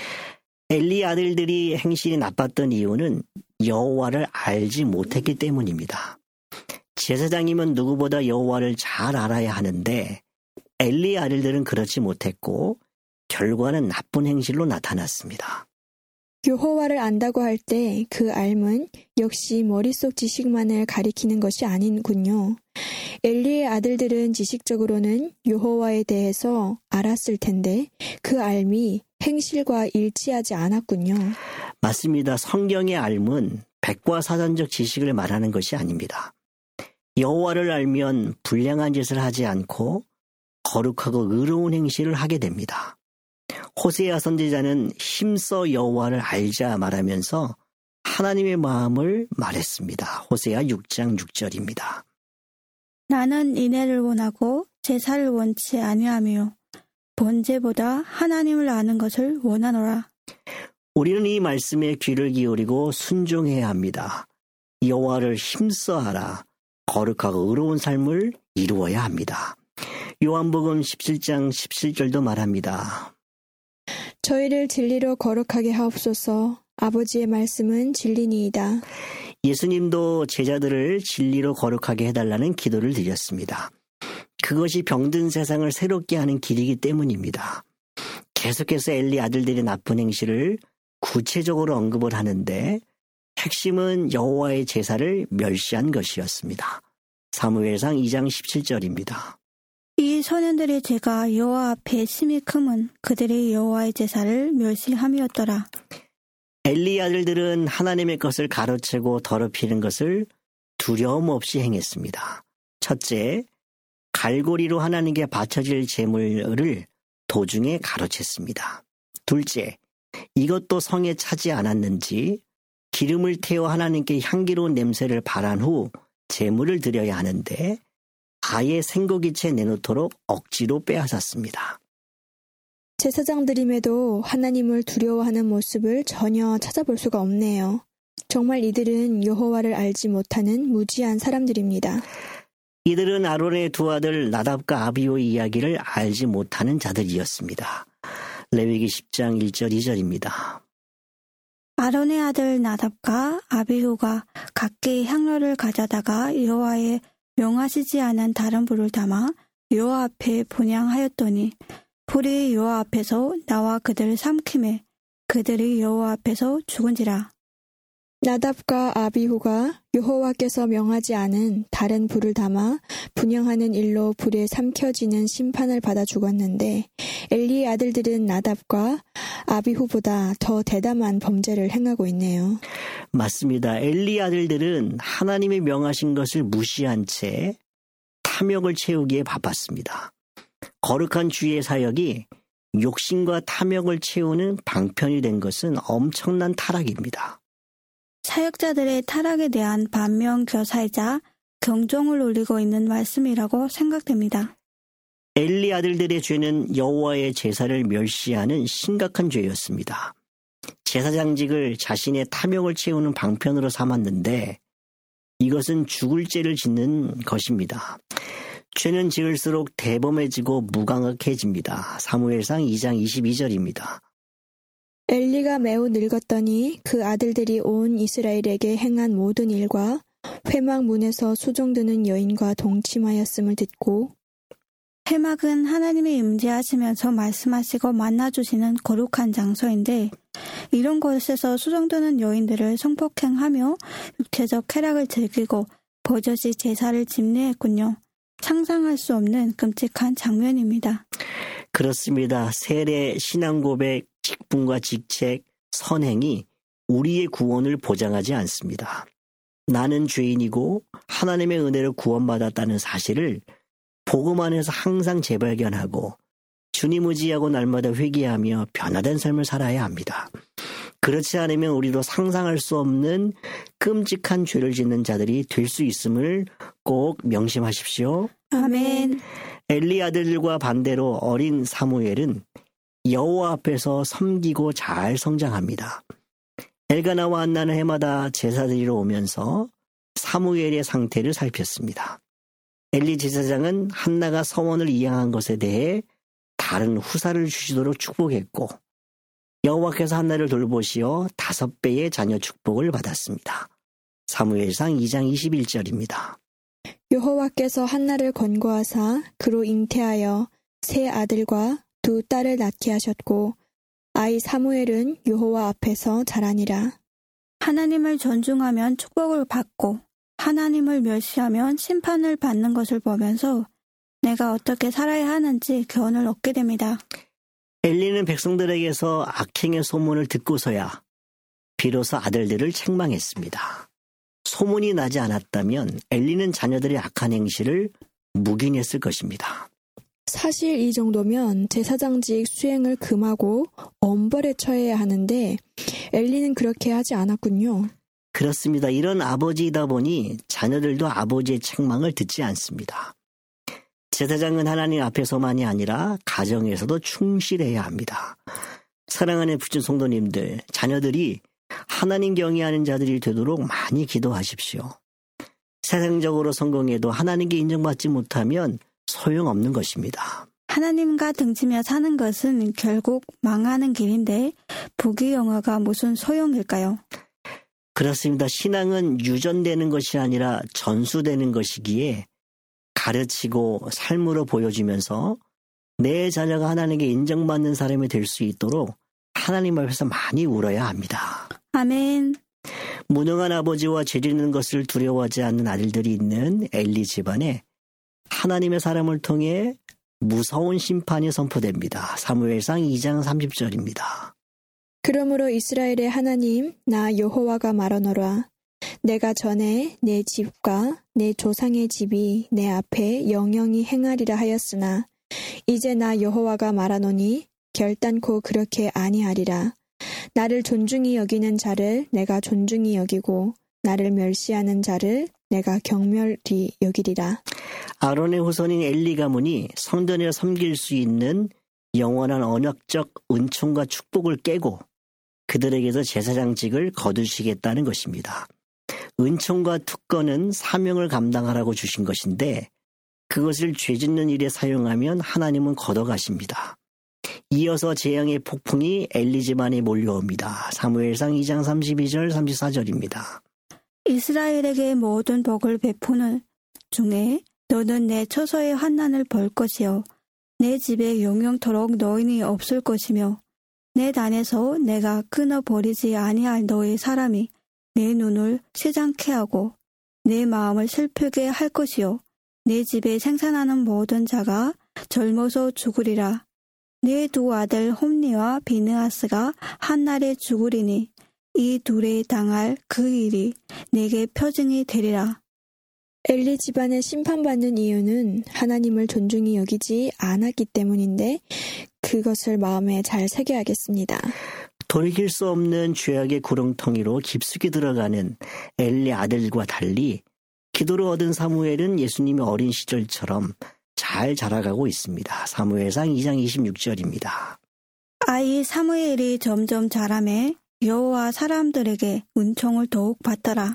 엘리 아들들이 행실이 나빴던 이유는 여호와를 알지 못했기 때문입니다. 제사장이면 누구보다 여호와를 잘 알아야 하는데 엘리 아들들은 그렇지 못했고 결과는 나쁜 행실로 나타났습니다. 여호와를 안다고 할 때 그 알은 역시 머릿속 지식만을 가리키는 것이 아닌군요. 엘리의 아들들은 지식적으로는 여호와에 대해서 알았을 텐데 그 알미 행실과 일치하지 않았군요. 맞습니다. 성경의 알은 백과사전적 지식을 말하는 것이 아닙니다. 여호와를 알면 불량한 짓을 하지 않고 거룩하고 의로운 행실을 하게 됩니다. 호세아 선지자는 힘써 여호와를 알자 말하면서 하나님의 마음을 말했습니다. 호세아 육 장 육 절입니다. 나는 인애를 원하고 제사를 원치 아니하며 번제보다 하나님을 아는 것을 원하노라. 우리는 이 말씀에 귀를 기울이고 순종해야 합니다. 여호와를 힘써 하라. 거룩하고 의로운 삶을 이루어야 합니다. 요한복음 십칠 장 십칠 절도 말합니다. 저희를 진리로 거룩하게 하옵소서. 아버지의 말씀은 진리니이다. 예수님도 제자들을 진리로 거룩하게 해달라는 기도를 드렸습니다. 그것이 병든 세상을 새롭게 하는 길이기 때문입니다. 계속해서 엘리 아들들의 나쁜 행실을 구체적으로 언급을 하는데 핵심은 여호와의 제사를 멸시한 것이었습니다. 사무엘상 이 장 십칠 절입니다. 이 소년들의 죄가 여호와 앞에 심히 크면 그들이 여호와의 제사를 멸시함이었더라. 엘리 아들들은 하나님의 것을 가로채고 더럽히는 것을 두려움 없이 행했습니다. 첫째, 갈고리로 하나님께 바쳐질 제물을 도중에 가로챘습니다. 둘째, 이것도 성에 차지 않았는지 기름을 태워 하나님께 향기로운 냄새를 발한 후 제물을 드려야 하는데 아예 생고기채 내놓도록 억지로 빼앗았습니다. 제사장들임에도 하나님을 두려워하는 모습을 전혀 찾아볼 수가 없네요. 정말 이들은 여호와를 알지 못하는 무지한 사람들입니다. 이들은 아론의 두 아들 나답과 아비후의 이야기를 알지 못하는 자들이었습니다. 레위기 십 장 일 절 이 절입니다. 아론의 아들 나답과 아비후가 각기 향로를 가져다가 여호와의 명하시지 않은 다른 불을 담아 여호와 앞에 분향하였더니 불이 여호와 앞에서 나와 그들을 삼키매 그들이 여호와 앞에서 죽은지라. 나답과 아비후가 여호와께서 명하지 않은 다른 불을 담아 분향하는 일로 불에 삼켜지는 심판을 받아 죽었는데 엘리의 아들들은 나답과 아비후보다 더 대담한 범죄를 행하고 있네요. 맞습니다. 엘리 아들들은 하나님이 명하신 것을 무시한 채 탐욕을 채우기에 바빴습니다. 거룩한 주의 사역이 욕심과 탐욕을 채우는 방편이 된 것은 엄청난 타락입니다. 사역자들의 타락에 대한 반면교사이자 경종을 울리고 있는 말씀이라고 생각됩니다. 엘리 아들들의 죄는 여호와의 제사를 멸시하는 심각한 죄였습니다. 제사장직을 자신의 탐욕을 채우는 방편으로 삼았는데 이것은 죽을 죄를 짓는 것입니다. 죄는 지을수록 대범해지고 무감각해집니다. 사무엘상 이 장 이십이 절입니다. 엘리가 매우 늙었더니 그 아들들이 온 이스라엘에게 행한 모든 일과 회막문에서 수종드는 여인과 동침하였음을 듣고 회막은 하나님이 임재하시면서 말씀하시고 만나주시는 거룩한 장소인데 이런 곳에서 수종드는 여인들을 성폭행하며 육체적 쾌락을 즐기고 버젓이 제사를 집례했군요. 상상할 수 없는 끔찍한 장면입니다. 그렇습니다. 세례, 신앙고백, 직분과 직책, 선행이 우리의 구원을 보장하지 않습니다. 나는 죄인이고 하나님의 은혜로 구원받았다는 사실을 복음 안에서 항상 재발견하고 주님 의지하고 날마다 회개하며 변화된 삶을 살아야 합니다. 그렇지 않으면 우리도 상상할 수 없는 끔찍한 죄를 짓는 자들이 될 수 있음을 꼭 명심하십시오. 아멘. 엘리 아들들과 반대로 어린 사무엘은 여호와 앞에서 섬기고 잘 성장합니다. 엘가나와 한나는 해마다 제사 드리러 오면서 사무엘의 상태를 살폈습니다. 엘리 제사장은 한나가 서원을 이행한 것에 대해 다른 후사를 주시도록 축복했고 여호와께서 한나를 돌보시어 다섯 배의 자녀 축복을 받았습니다. 사무엘상 이 장 이십일 절입니다. 여호와께서 한나를 권고하사 그로 잉태하여 세 아들과 두 딸을 낳게 하셨고 아이 사무엘은 여호와 앞에서 자라니라. 하나님을 존중하면 축복을 받고 하나님을 멸시하면 심판을 받는 것을 보면서 내가 어떻게 살아야 하는지 교훈을 얻게 됩니다. 엘리는 백성들에게서 악행의 소문을 듣고서야 비로소 아들들을 책망했습니다. 소문이 나지 않았다면 엘리는 자녀들의 악한 행실을 묵인했을 것입니다. 사실 이 정도면 제사장직 수행을 금하고 엄벌에 처해야 하는데 엘리는 그렇게 하지 않았군요. 그렇습니다. 이런 아버지이다 보니 자녀들도 아버지의 책망을 듣지 않습니다. 제사장은 하나님 앞에서만이 아니라 가정에서도 충실해야 합니다. 사랑하는 부친 성도님들, 자녀들이 하나님 경외하는 자들이 되도록 많이 기도하십시오. 세상적으로 성공해도 하나님께 인정받지 못하면 소용없는 것입니다. 하나님과 등지며 사는 것은 결국 망하는 길인데 부귀영화가 무슨 소용일까요? 그렇습니다. 신앙은 유전되는 것이 아니라 전수되는 것이기에 가르치고 삶으로 보여주면서 내 자녀가 하나님께 인정받는 사람이 될 수 있도록 하나님 앞에서 많이 울어야 합니다. 아멘. 무능한 아버지와 죄짓는 것을 두려워하지 않는 아들들이 있는 엘리 집안에 하나님의 사람을 통해 무서운 심판이 선포됩니다. 사무엘상 이 장 삼십 절입니다. 그러므로 이스라엘의 하나님 나 여호와가 말하노라. 내가 전에 내 집과 내 조상의 집이 내 앞에 영영히 행하리라 하였으나 이제 나 여호와가 말하노니 결단코 그렇게 아니하리라. 나를 존중히 여기는 자를 내가 존중히 여기고 나를 멸시하는 자를 내가 경멸히 여기리라. 아론의 후손인 엘리 가문이 성전에 섬길 수 있는 영원한 언약적 은총과 축복을 깨고 그들에게서 제사장직을 거두시겠다는 것입니다. 은총과 특권은 사명을 감당하라고 주신 것인데 그것을 죄짓는 일에 사용하면 하나님은 걷어가십니다. 이어서 재앙의 폭풍이 엘리 집안에 몰려옵니다. 사무엘상 이 장 삼십이 절 삼십사 절입니다. 이스라엘에게 모든 복을 베푸는 중에 너는 내 처소의 환난을 벌 것이요 내 집에 영영토록 노인이 없을 것이며 내 단에서 내가 끊어버리지 아니할 너의 사람이 내 눈을 시장케 하고 내 마음을 슬프게 할 것이요 내 집에 생산하는 모든 자가 젊어서 죽으리라. 내 두 아들 홈니와 비느하스가 한날에 죽으리니 이 둘에 당할 그 일이 내게 표징이 되리라. 엘리 집안에 심판받는 이유는 하나님을 존중히 여기지 않았기 때문인데 그것을 마음에 잘 새겨야겠습니다. 돌이킬 수 없는 죄악의 구렁텅이로 깊숙이 들어가는 엘리 아들과 달리 기도로 얻은 사무엘은 예수님의 어린 시절처럼 잘 자라가고 있습니다. 사무엘상 이 장 이십육 절입니다. 아이 사무엘이 점점 자라매 여호와 사람들에게 은총을 더욱 받더라.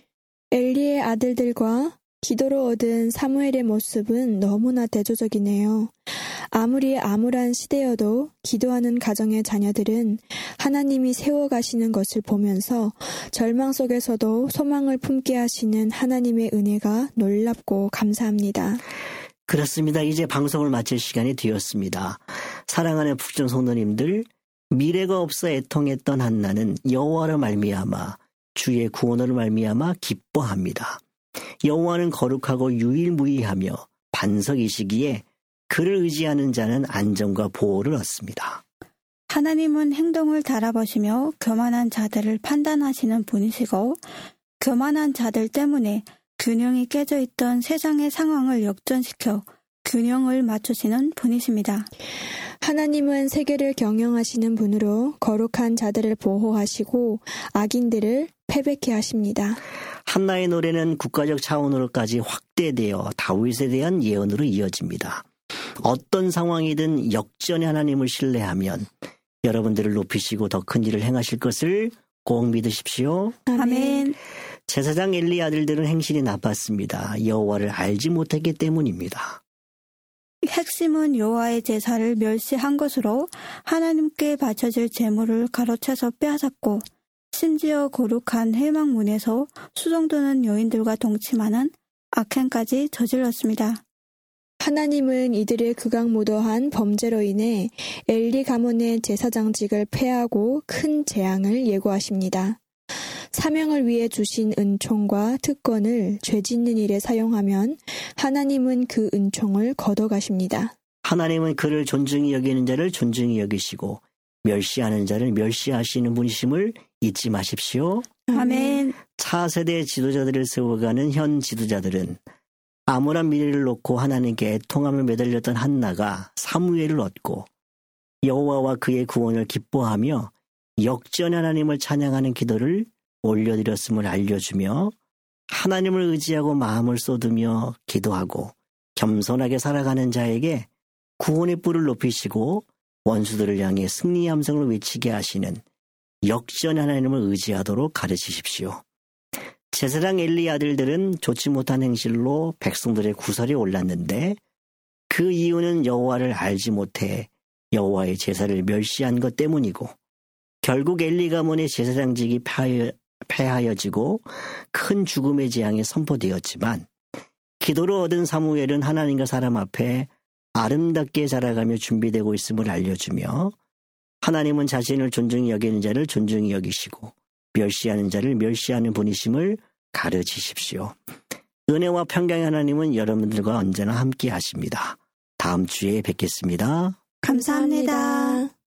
엘리의 아들들과 기도로 얻은 사무엘의 모습은 너무나 대조적이네요. 아무리 암울한 시대여도 기도하는 가정의 자녀들은 하나님이 세워가시는 것을 보면서 절망 속에서도 소망을 품게 하시는 하나님의 은혜가 놀랍고 감사합니다. 그렇습니다. 이제 방송을 마칠 시간이 되었습니다. 사랑하는 북전 성도님들, 미래가 없어 애통했던 한나는 여호와로 말미암아 주의 구원으로 말미암아 기뻐합니다. 여호와는 거룩하고 유일무이하며 반석이시기에 그를 의지하는 자는 안정과 보호를 얻습니다. 하나님은 행동을 달아보시며 교만한 자들을 판단하시는 분이시고 교만한 자들 때문에 균형이 깨져 있던 세상의 상황을 역전시켜 균형을 맞추시는 분이십니다. 하나님은 세계를 경영하시는 분으로 거룩한 자들을 보호하시고 악인들을 패배케 하십니다. 한나의 노래는 국가적 차원으로까지 확대되어 다윗에 대한 예언으로 이어집니다. 어떤 상황이든 역전의 하나님을 신뢰하면 여러분들을 높이시고 더 큰 일을 행하실 것을 꼭 믿으십시오. 아멘. 제사장 엘리 아들들은 행실이 나빴습니다. 여호와를 알지 못했기 때문입니다. 핵심은 여호와의 제사를 멸시한 것으로 하나님께 바쳐질 제물을 가로채서 빼앗았고 심지어 거룩한 회막문에서 수종드는 여인들과 동침하는 악행까지 저질렀습니다. 하나님은 이들의 극악무도한 범죄로 인해 엘리 가문의 제사장직을 폐하고 큰 재앙을 예고하십니다. 사명을 위해 주신 은총과 특권을 죄짓는 일에 사용하면 하나님은 그 은총을 걷어가십니다. 하나님은 그를 존중히 여기는 자를 존중히 여기시고 멸시하는 자를 멸시하시는 분이심을 잊지 마십시오. 아멘. 차세대 지도자들을 세워가는 현 지도자들은 암울한 미래를 놓고 하나님께 애통함을 매달렸던 한나가 사무엘을 얻고 여호와와 그의 구원을 기뻐하며 역전 하나님을 찬양하는 기도를 올려드렸음을 알려주며 하나님을 의지하고 마음을 쏟으며 기도하고 겸손하게 살아가는 자에게 구원의 뿔을 높이시고 원수들을 향해 승리의 함성을 외치게 하시는 역전 하나님을 의지하도록 가르치십시오. 제사장 엘리 아들들은 좋지 못한 행실로 백성들의 구설이 올랐는데 그 이유는 여호와를 알지 못해 여호와의 제사를 멸시한 것 때문이고 결국 엘리 가문의 제사장직이 폐하여, 폐하여지고 큰 죽음의 재앙이 선포되었지만 기도로 얻은 사무엘은 하나님과 사람 앞에 아름답게 자라가며 준비되고 있음을 알려주며 하나님은 자신을 존중히 여기는 자를 존중히 여기시고 멸시하는 자를 멸시하는 분이심을 가르치십시오. 은혜와 평강의 하나님은 여러분들과 언제나 함께 하십니다. 다음 주에 뵙겠습니다. 감사합니다.